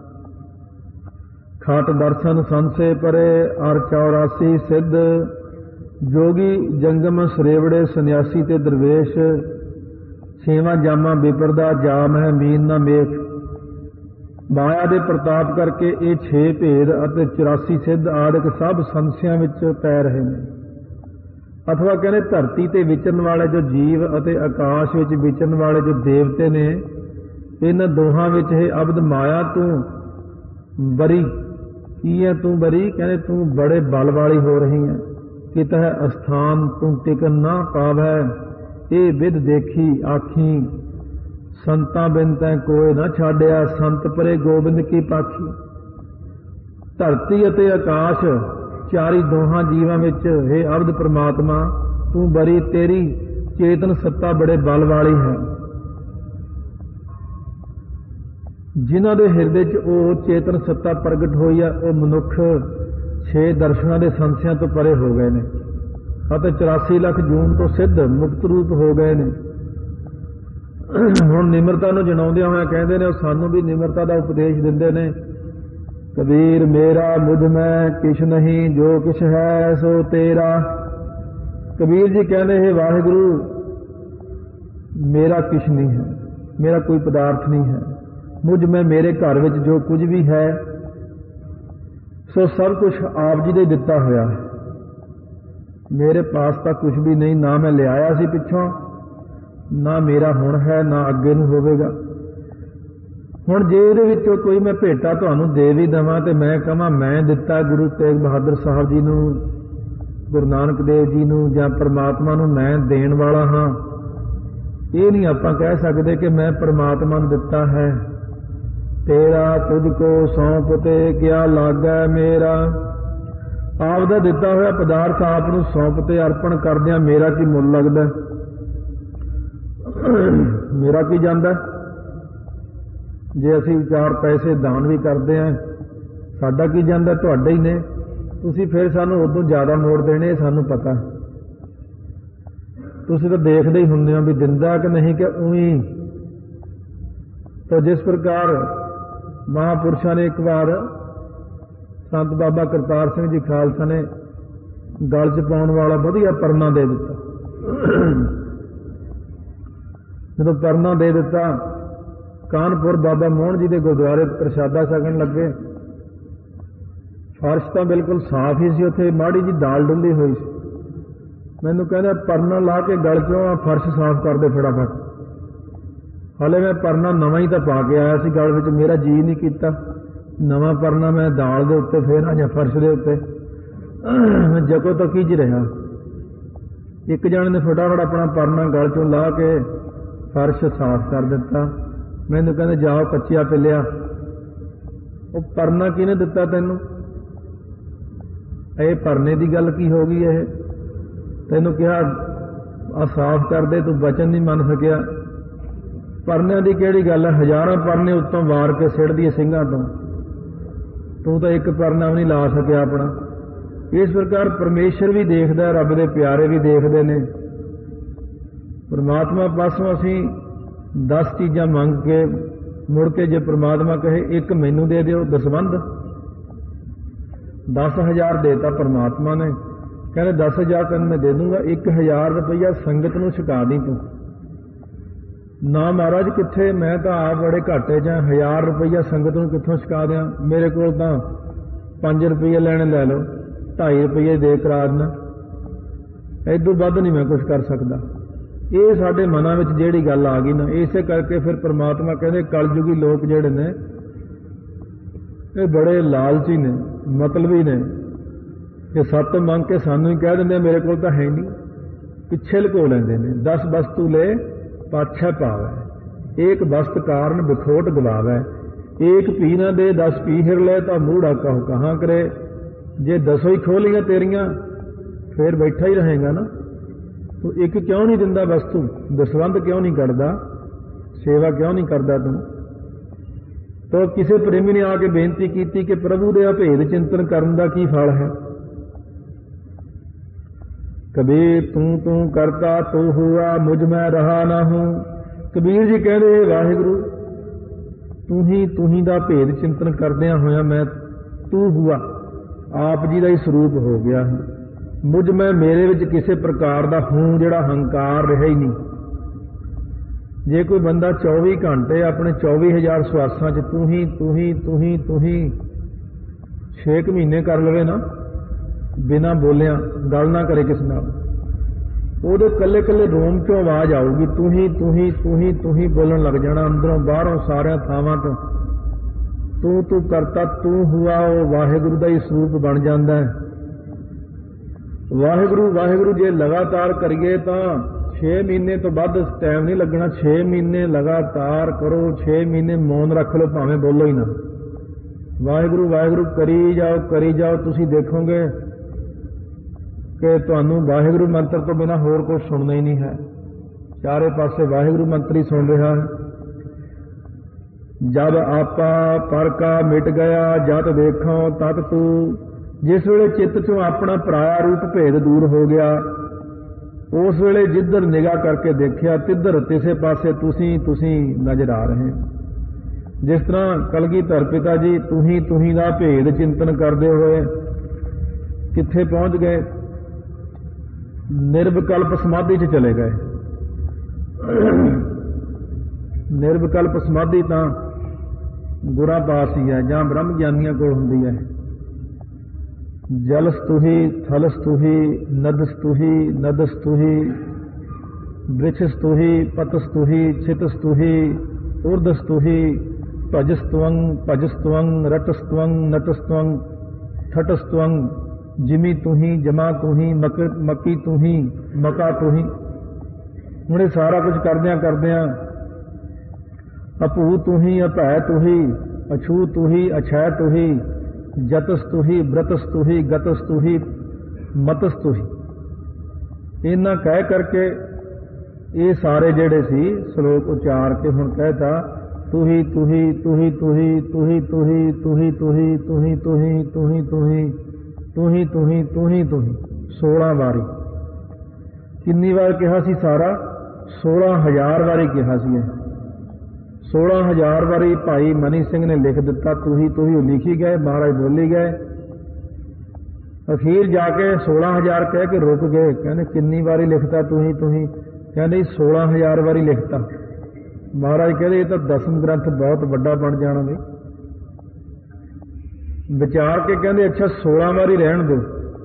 ਖਾਟ ਦਰਸ਼ਨ ਸੰਸੇ ਪਰੇ ਅਰ 84 ਸਿੱਧ, ਜੋਗੀ ਜੰਗਮ ਸਰੇਵੜੇ ਸੰਨਿਆਸੀ ਤੇ ਦਰਵੇਸ਼। ਛੇਵਾਂ ਜਾਮਾ ਬਿਪਰਦਾ ਜਾਮ ਹੈ ਮੀਨ ਨਾ ਮੇਖ। ਮਾਇਆ ਦੇ ਪ੍ਰਤਾਪ ਕਰਕੇ ਇਹ 6 ਭੇਦ ਅਤੇ 84 ਸਿੱਧ ਆਦਿਕ ਸਭ ਸੰਸਿਆਂ ਵਿੱਚ ਪੈ ਰਹੇ ਨੇ। ਅਥਵਾ ਕਹਿੰਦੇ ਧਰਤੀ ਤੇ ਵਿਚਰਨ ਵਾਲੇ ਜੋ ਜੀਵ ਅਤੇ ਆਕਾਸ਼ ਵਿੱਚ ਵਿਚਰਨ ਵਾਲੇ ਜੋ ਦੇਵਤੇ ਨੇ, ਇਹਨਾਂ ਦੋਹਾਂ ਵਿੱਚ ਇਹ ਅਬਦ ਮਾਇਆ ਤੂੰ ਬਰੀ। ਕੀ ਹੈ ਤੂੰ ਬਰੀ? ਕਹਿੰਦੇ ਤੂੰ ਬੜੇ ਬਲ ਵਾਲੀ ਹੋ ਰਹੀ ਹੈ। ਕਿਤਾ ਹੈ ਅਸਥਾਨ ਤੂੰ ਟਿਕਨ ਨਾ ਪਾਵੈ, ਇਹ ਵਿਦ ਦੇਖੀ ਆਖੀ। ਸੰਤਾਂ ਬਿਨ ਤੈਂ ਕੋਏ ਨਾ ਛਾੜਿਆ, ਸੰਤ ਪਰੇ ਗੋਬਿੰਦ ਕੀ ਪਾਖੀ। ਧਰਤੀ ਅਤੇ ਆਕਾਸ਼ ਚਾਰੀ ਦੋਹਾਂ ਜੀਵਾਂ ਵਿੱਚ ਇਹ ਅਬਦ ਪ੍ਰਮਾਤਮਾ ਤੂੰ ਬਰੀ, ਤੇਰੀ ਚੇਤਨ ਸੱਤਾ ਬੜੇ ਬਲ ਵਾਲੀ ਹੈ। ਜਿਨ੍ਹਾਂ ਦੇ ਹਿਰਦੇ 'ਚ ਉਹ ਚੇਤਨ ਸੱਤਾ ਪ੍ਰਗਟ ਹੋਈ ਹੈ ਉਹ ਮਨੁੱਖ 6 ਦਰਸ਼ਨਾਂ ਦੇ ਸੰਸਿਆਂ ਤੋਂ ਪਰੇ ਹੋ ਗਏ ਨੇ ਅਤੇ 84 ਲੱਖ ਜੂਨ ਤੋਂ ਸਿੱਧ ਮੁਕਤ ਰੂਪ ਹੋ ਗਏ ਨੇ। ਹੁਣ ਨਿਮਰਤਾ ਨੂੰ ਜਣਾਉਂਦਿਆਂ ਹੋਇਆ ਕਹਿੰਦੇ ਨੇ, ਉਹ ਸਾਨੂੰ ਵੀ ਨਿਮਰਤਾ ਦਾ ਉਪਦੇਸ਼ ਦਿੰਦੇ ਨੇ। ਕਬੀਰ ਮੇਰਾ ਮੁਝ ਮੈਂ ਕਿਛ ਨਹੀਂ, ਜੋ ਕਿਛ ਹੈ ਸੋ ਤੇਰਾ। ਕਬੀਰ ਜੀ ਕਹਿੰਦੇ ਹੈ ਵਾਹਿਗੁਰੂ ਮੇਰਾ ਕਿਛ ਨਹੀਂ ਹੈ, ਮੇਰਾ ਕੋਈ ਪਦਾਰਥ ਨਹੀਂ ਹੈ। ਮੁਝ ਮੈਂ ਮੇਰੇ ਘਰ ਵਿੱਚ ਜੋ ਕੁਝ ਵੀ ਹੈ ਸੋ ਸਭ ਕੁਛ ਆਪ ਜੀ ਦੇ ਦਿੱਤਾ ਹੋਇਆ ਹੈ। ਮੇਰੇ ਪਾਸ ਤਾਂ ਕੁਛ ਵੀ ਨਹੀਂ, ਨਾ ਮੈਂ ਲਿਆਇਆ ਸੀ ਪਿੱਛੋਂ, ਨਾ ਮੇਰਾ ਹੁਣ ਹੈ, ਨਾ ਅੱਗੇ ਨੂੰ ਹੋਵੇਗਾ। ਹੁਣ ਜੇ ਇਹਦੇ ਵਿੱਚੋਂ ਕੋਈ ਮੈਂ ਭੇਟਾ ਤੁਹਾਨੂੰ ਦੇ ਵੀ ਦੇਵਾਂ ਤੇ ਮੈਂ ਕਹਾਂ ਮੈਂ ਦਿੱਤਾ ਗੁਰੂ ਤੇਗ ਬਹਾਦਰ ਸਾਹਿਬ ਜੀ ਨੂੰ, ਗੁਰੂ ਨਾਨਕ ਦੇਵ ਜੀ ਨੂੰ, ਜਾਂ ਪਰਮਾਤਮਾ ਨੂੰ ਮੈਂ ਦੇਣ ਵਾਲਾ ਹਾਂ, ਇਹ ਨਹੀਂ ਆਪਾਂ ਕਹਿ ਸਕਦੇ ਕਿ ਮੈਂ ਪਰਮਾਤਮਾ ਨੂੰ ਦਿੱਤਾ ਹੈ। ਤੇਰਾ ਤੁਝ ਕੋ ਸੌਂਪ ਤੇ ਕਿਆ ਲਾਗੈ ਮੇਰਾ। ਆਪ ਦਾ ਦਿੱਤਾ ਹੋਇਆ ਪਦਾਰਥ ਆਪ ਨੂੰ ਸੌਂਪ ਤੇ ਅਰਪਣ ਕਰਦਿਆਂ ਮੇਰਾ ਕੀ ਮੁੱਲ ਲੱਗਦਾ? ਮੇਰਾ ਕੀ ਜਾਂਦਾ? ਜੇ ਅਸੀਂ 4 ਪੈਸੇ ਦਾਨ ਵੀ ਕਰਦੇ ਹਾਂ ਸਾਡਾ ਕੀ ਜਾਂਦਾ? ਤੁਹਾਡੇ ਹੀ ਨੇ। ਤੁਸੀਂ ਫਿਰ ਸਾਨੂੰ ਉਦੋਂ ਜ਼ਿਆਦਾ ਮੋੜ ਦੇਣੇ, ਸਾਨੂੰ ਪਤਾ। ਤੁਸੀਂ ਤਾਂ ਦੇਖਦੇ ਹੀ ਹੁੰਦੇ ਹੋ ਵੀ ਦਿੰਦਾ ਕਿ ਨਹੀਂ, ਕਿ ਉਵੇਂ। ਤਾਂ ਜਿਸ ਪ੍ਰਕਾਰ ਮਹਾਂਪੁਰਸ਼ਾਂ ਨੇ ਇੱਕ ਵਾਰ ਸੰਤ ਬਾਬਾ ਕਰਤਾਰ ਸਿੰਘ ਜੀ ਖਾਲਸਾ ਨੇ ਗਲ 'ਚ ਪਾਉਣ ਵਾਲਾ ਵਧੀਆ ਪਰਨਾ ਦੇ ਦਿੱਤਾ। ਜਦੋਂ ਪਰਨਾ ਦੇ ਦਿੱਤਾ, ਕਾਨਪੁਰ ਬਾਬਾ ਮੋਹਨ ਜੀ ਦੇ ਗੁਰਦੁਆਰੇ ਪ੍ਰਸ਼ਾਦਾ ਛਕਣ ਲੱਗੇ। ਫਰਸ਼ ਤਾਂ ਬਿਲਕੁਲ ਸਾਫ਼ ਹੀ ਸੀ, ਉੱਥੇ ਮਾੜੀ ਜੀ ਦਾਲ ਡੁੱਲੀ ਹੋਈ ਸੀ। ਮੈਨੂੰ ਕਹਿੰਦਾ ਪਰਨਾ ਲਾ ਕੇ ਗਲ 'ਚੋਂ ਫਰਸ਼ ਸਾਫ਼ ਕਰਦੇ ਫਟਾਫਟ। ਹਾਲੇ ਮੈਂ ਪਰਨਾ ਨਵਾਂ ਹੀ ਤਾਂ ਪਾ ਕੇ ਆਇਆ ਸੀ ਗਲ ਵਿੱਚ, ਮੇਰਾ ਜੀਅ ਨਹੀਂ ਕੀਤਾ ਨਵਾਂ ਪਰਨਾ ਮੈਂ ਦਾਲ ਦੇ ਉੱਤੇ ਫੇਰਾਂ ਜਾਂ ਫਰਸ਼ ਦੇ ਉੱਤੇ। ਜਗੋ ਤਾਂ ਕੀ ਜ ਰਿਹਾ। ਇੱਕ ਜਣੇ ਨੇ ਫਟਾਫਟ ਆਪਣਾ ਪਰਨਾ ਗਲ ਚੋਂ ਲਾ ਕੇ ਫਰਸ਼ ਸਾਫ਼ ਕਰ ਦਿੱਤਾ। ਮੈਨੂੰ ਕਹਿੰਦੇ ਜਾਓ ਕੱਚਿਆ ਪਿੱਲਿਆ, ਉਹ ਪਰਨਾ ਕਿਹਨੇ ਦਿੱਤਾ ਤੈਨੂੰ? ਇਹ ਪਰਨੇ ਦੀ ਗੱਲ ਕੀ ਹੋ ਗਈ? ਇਹ ਤੈਨੂੰ ਕਿਹਾ ਆ ਸਾਫ਼ ਕਰ ਦੇ, ਤੂੰ ਵਚਨ ਨਹੀਂ ਮੰਨ ਸਕਿਆ। ਪਰਨਿਆਂ ਦੀ ਕਿਹੜੀ ਗੱਲ ਹੈ? ਹਜ਼ਾਰਾਂ ਪਰਨੇ ਉੱਤੋਂ ਵਾਰ ਕੇ ਸਿੱਟਦੀ ਸਿੰਘਾਂ ਤੋਂ, ਤੂੰ ਤਾਂ ਇੱਕ ਪਰਨਾ ਵੀ ਨਹੀਂ ਲਾ ਸਕਿਆ ਆਪਣਾ। ਇਸ ਪ੍ਰਕਾਰ ਪਰਮੇਸ਼ਰ ਵੀ ਦੇਖਦਾ, ਰੱਬ ਦੇ ਪਿਆਰੇ ਵੀ ਦੇਖਦੇ ਨੇ। ਪਰਮਾਤਮਾ ਪਾਸੋਂ ਅਸੀਂ 10 ਚੀਜ਼ਾਂ ਮੰਗ ਕੇ ਮੁੜ ਕੇ ਜੇ ਪਰਮਾਤਮਾ ਕਹੇ ਇੱਕ ਮੈਨੂੰ ਦੇ ਦਿਓ, ਦਸਵੰਧ 10,000 ਦੇਤਾ ਪਰਮਾਤਮਾ ਨੇ, ਕਹਿੰਦੇ 10,000 ਤੈਨੂੰ ਮੈਂ ਦੇ ਦੂੰਗਾ, 1,000 ਰੁਪਈਆ ਸੰਗਤ ਨੂੰ ਛਕਾ ਦੀ ਤੂੰ। ਨਾ ਮਹਾਰਾਜ ਕਿੱਥੇ, ਮੈਂ ਤਾਂ ਆਪ ਬੜੇ ਘਾਟੇ 'ਚ 1,000 ਰੁਪਈਆ ਸੰਗਤ ਨੂੰ ਕਿੱਥੋਂ ਛਕਾ ਦਿਆਂ? ਮੇਰੇ ਕੋਲ ਤਾਂ 5 ਰੁਪਈਏ ਲੈਣੇ ਲੈ ਲਓ, 2.5 ਰੁਪਈਏ ਦੇ ਕਰਾ ਦੇਣਾ, ਇਦੋਂ ਵੱਧ ਨਹੀਂ ਮੈਂ ਕੁਝ ਕਰ ਸਕਦਾ। ਇਹ ਸਾਡੇ ਮਨਾਂ ਵਿੱਚ ਜਿਹੜੀ ਗੱਲ ਆ ਗਈ ਨਾ, ਇਸੇ ਕਰਕੇ ਫਿਰ ਪਰਮਾਤਮਾ ਕਹਿੰਦੇ ਕਲਯੁਗੀ ਲੋਕ ਜਿਹੜੇ ਨੇ ਇਹ ਬੜੇ ਲਾਲਚੀ ਨੇ, ਮਤਲਬੀ ਨੇ। ਇਹ ਸੱਤ ਮੰਗ ਕੇ ਸਾਨੂੰ ਹੀ ਕਹਿ ਦਿੰਦੇ ਮੇਰੇ ਕੋਲ ਤਾਂ ਹੈ ਨਹੀਂ, ਪਿੱਛੇ ਲੁਕੋ ਲੈਂਦੇ ਨੇ। 10 ਵਸਤੂ ਲੈ ਪਾਛੈ ਪਾਵੈ, ਏਕ ਵਸਤ ਕਾਰਨ ਵਿਖੋਟ ਗਵਾਵੈ, ਏਕ ਪੀ ਨਾ ਦੇ 10 ਪੀ ਹਿਰ ਲੈ ਤਾਂ ਮੂੜਾ ਕਹੋ ਕਹਾਂ ਕਰੇ। ਜੇ 10 ਹੀ ਖੋਲੀਆਂ ਤੇਰੀਆਂ ਫੇਰ ਬੈਠਾ ਹੀ ਰਹੇਗਾ ਨਾ। ਤੂੰ ਇੱਕ ਕਿਉਂ ਨਹੀਂ ਦਿੰਦਾ ਵਸਤੂ? ਦਸਵੰਧ ਕਿਉਂ ਨਹੀਂ ਕੱਢਦਾ? ਸੇਵਾ ਕਿਉਂ ਨਹੀਂ ਕਰਦਾ ਤੂੰ? ਤਾਂ ਕਿਸੇ ਪ੍ਰੇਮੀ ਨੇ ਆ ਕੇ ਬੇਨਤੀ ਕੀਤੀ ਕਿ ਪ੍ਰਭੂ ਦੇ ਅਭੇਦ ਚਿੰਤਨ ਕਰਨ ਦਾ ਕੀ ਫਲ ਹੈ? ਕਬੀਰ ਤੂੰ ਤੂੰ ਕਰਤਾ ਤੂੰ ਹੁਆ, ਮੁਝ ਮੈਂ ਰਹਾ ਨਾ ਹੂੰ। ਕਬੀਰ ਜੀ ਕਹਿੰਦੇ ਵਾਹਿਗੁਰੂ ਤੂੰ ਹੀ ਦਾ ਭੇਦ ਚਿੰਤਨ ਕਰਦਿਆਂ ਹੋਇਆ ਮੈਂ ਤੂੰ ਹੁਆ, ਆਪ ਜੀ ਦਾ ਹੀ ਸਰੂਪ ਹੋ ਗਿਆ ਹੈ। ਮੁਝ ਮੈਂ, ਮੇਰੇ ਵਿੱਚ ਕਿਸੇ ਪ੍ਰਕਾਰ ਦਾ ਹੂੰ ਜਿਹੜਾ ਹੰਕਾਰ ਰਿਹਾ ਹੀ ਨਹੀਂ। ਜੇ ਕੋਈ ਬੰਦਾ 24 ਘੰਟੇ ਆਪਣੇ 24,000 ਸਵਾਸਾਂ 'ਚ ਤੂੰ ਹੀ 6 ਮਹੀਨੇ ਕਰ ਲਵੇ ਨਾ, ਬਿਨਾਂ ਬੋਲਿਆਂ, ਗੱਲ ਨਾ ਕਰੇ ਕਿਸੇ ਨਾਲ, ਉਹਦੇ ਕੱਲੇ ਕੱਲੇ ਰੋਮ 'ਚੋਂ ਆਵਾਜ਼ ਆਊਗੀ ਤੂੰ ਹੀ ਬੋਲਣ ਲੱਗ ਜਾਣਾ, ਅੰਦਰੋਂ ਬਾਹਰੋਂ ਸਾਰਿਆਂ ਥਾਵਾਂ ਤੋਂ ਤੂੰ ਕਰਤਾ ਤੂੰ ਹੁਆ। ਉਹ ਵਾਹਿਗੁਰੂ ਦਾ ਹੀ ਸਰੂਪ ਬਣ ਜਾਂਦਾ ਹੈ। ਵਾਹਿਗੁਰੂ ਜੇ ਲਗਾਤਾਰ ਕਰੀਏ ਤਾਂ 6 ਮਹੀਨੇ ਤੋਂ ਵੱਧ ਟਾਈਮ ਨਹੀਂ ਲੱਗਣਾ। 6 ਮਹੀਨੇ ਲਗਾਤਾਰ ਕਰੋ, 6 ਮਹੀਨੇ ਮੌਨ ਰੱਖ ਲਓ, ਭਾਵੇਂ ਬੋਲੋ ਹੀ ਨਾ। ਵਾਹਿਗੁਰੂ ਕਰੀ ਜਾਓ, ਤੁਸੀਂ ਦੇਖੋਗੇ ਕਿ ਤੁਹਾਨੂੰ ਵਾਹਿਗੁਰੂ ਮੰਤਰ ਤੋਂ ਬਿਨਾਂ ਹੋਰ ਕੁਝ ਸੁਣਨਾ ਹੀ ਨਹੀਂ ਹੈ। ਚਾਰੇ ਪਾਸੇ ਵਾਹਿਗੁਰੂ ਮੰਤਰ ਹੀ ਸੁਣ ਰਿਹਾ ਹੈ। ਜਦ ਆਪਾ ਪਰ ਕਾ ਮਿਟ ਗਿਆ, ਜਤ ਦੇਖੋ ਤਤ ਤੂੰ। ਜਿਸ ਵੇਲੇ ਚਿੱਤ ਚੋਂ ਆਪਣਾ ਪਰਾਇਆ ਰੂਪ ਭੇਦ ਦੂਰ ਹੋ ਗਿਆ, ਉਸ ਵੇਲੇ ਜਿੱਧਰ ਨਿਗਾਹ ਕਰਕੇ ਦੇਖਿਆ ਤਿੱਧਰ ਕਿਸੇ ਪਾਸੇ ਤੁਸੀਂ ਨਜ਼ਰ ਆ ਰਹੇ। ਜਿਸ ਤਰ੍ਹਾਂ ਕਲਗੀਧਰ ਪਿਤਾ ਜੀ ਤੂੰ ਹੀ ਦਾ ਭੇਦ ਚਿੰਤਨ ਕਰਦੇ ਹੋਏ ਕਿੱਥੇ ਪਹੁੰਚ ਗਏ? ਨਿਰਵਿਕਲਪ ਸਮਾਧੀ 'ਚ ਚਲੇ ਗਏ। ਨਿਰਵਿਕਲਪ ਸਮਾਧੀ ਤਾਂ ਗੁਰਾਂ ਪਾਸ ਹੀ ਹੈ ਜਾਂ ਬ੍ਰਹਮ ਗਿਆਨੀਆਂ ਕੋਲ ਹੁੰਦੀ ਹੈ। ਜਲਸ ਤੁਹੀ, ਥਲਸ ਤੁਹੀ, ਨਦਸ ਤੁਹੀ, ਬ੍ਰਿਛਸ ਤੁਹੀ, ਪਤਸ ਤੁਹੀ, ਛਿਤਸ ਤੁਹੀ, ਉਰਦਸ ਤੁਹੀ, ਭਜਸ ਤੁਵੰਗ, ਰਟਸ ਤੁਵੰਗ, ਨਟਸ ਤੁਵੰਗ, ਠਟਸ ਤੁਵੰਗ, ਜਿਮੀ ਤੁਹੀ, ਜਮਾ ਤੁਹੀ, ਮੱਕੀ ਤੁਹੀ, ਮਕਾ ਤੁਹੀ। ਹੁਣ ਇਹ ਸਾਰਾ ਕੁਝ ਕਰਦਿਆਂ ਅਭੂ ਤੁਹੀ, ਅਭੈ ਤੁਹੀ, ਅਛੂ ਤੁਹੀ, ਅਛੈ ਤੁਹੀ, ਜਤਸ ਤੁਹੀ, ਬ੍ਰਤਸ ਤੁਹੀ, ਗਤਸ ਤੁਹੀ, ਮਤਸ ਤੁਹੀ। ਇਹਨਾਂ ਕਹਿ ਕਰਕੇ ਇਹ ਸਾਰੇ ਜਿਹੜੇ ਸੀ ਸ਼ਲੋਕ ਉਚਾਰ ਕੇ ਹੁਣ ਕਹਿਤਾ ਤੁਹੀ 16 ਵਾਰੀ। ਕਿੰਨੀ ਵਾਰ ਕਿਹਾ ਸੀ ਸਾਰਾ? 16,000 ਵਾਰੀ ਕਿਹਾ ਸੀ। 16,000 ਵਾਰੀ ਭਾਈ ਮਨੀ ਸਿੰਘ ਨੇ ਲਿਖ ਦਿੱਤਾ, ਤੂੰ ਲਿਖੀ ਗਏ, ਮਹਾਰਾਜ ਬੋਲੀ ਗਏ। ਅਖੀਰ ਜਾ ਕੇ 16,000 ਕਹਿ ਕੇ ਰੁਕ ਗਏ। ਕਹਿੰਦੇ ਕਿੰਨੀ ਵਾਰੀ ਲਿਖਤਾ ਤੂੰ ਹੀ? ਕਹਿੰਦੇ 16,000 ਵਾਰੀ ਲਿਖਤਾ। ਮਹਾਰਾਜ ਕਹਿੰਦੇ ਇਹ ਤਾਂ ਦਸਮ ਗ੍ਰੰਥ ਬਹੁਤ ਵੱਡਾ ਬਣ ਜਾਣਾ ਬਈ। ਵਿਚਾਰ ਕੇ ਕਹਿੰਦੇ ਅੱਛਾ 16 ਵਾਰੀ ਰਹਿਣ ਦਿਓ।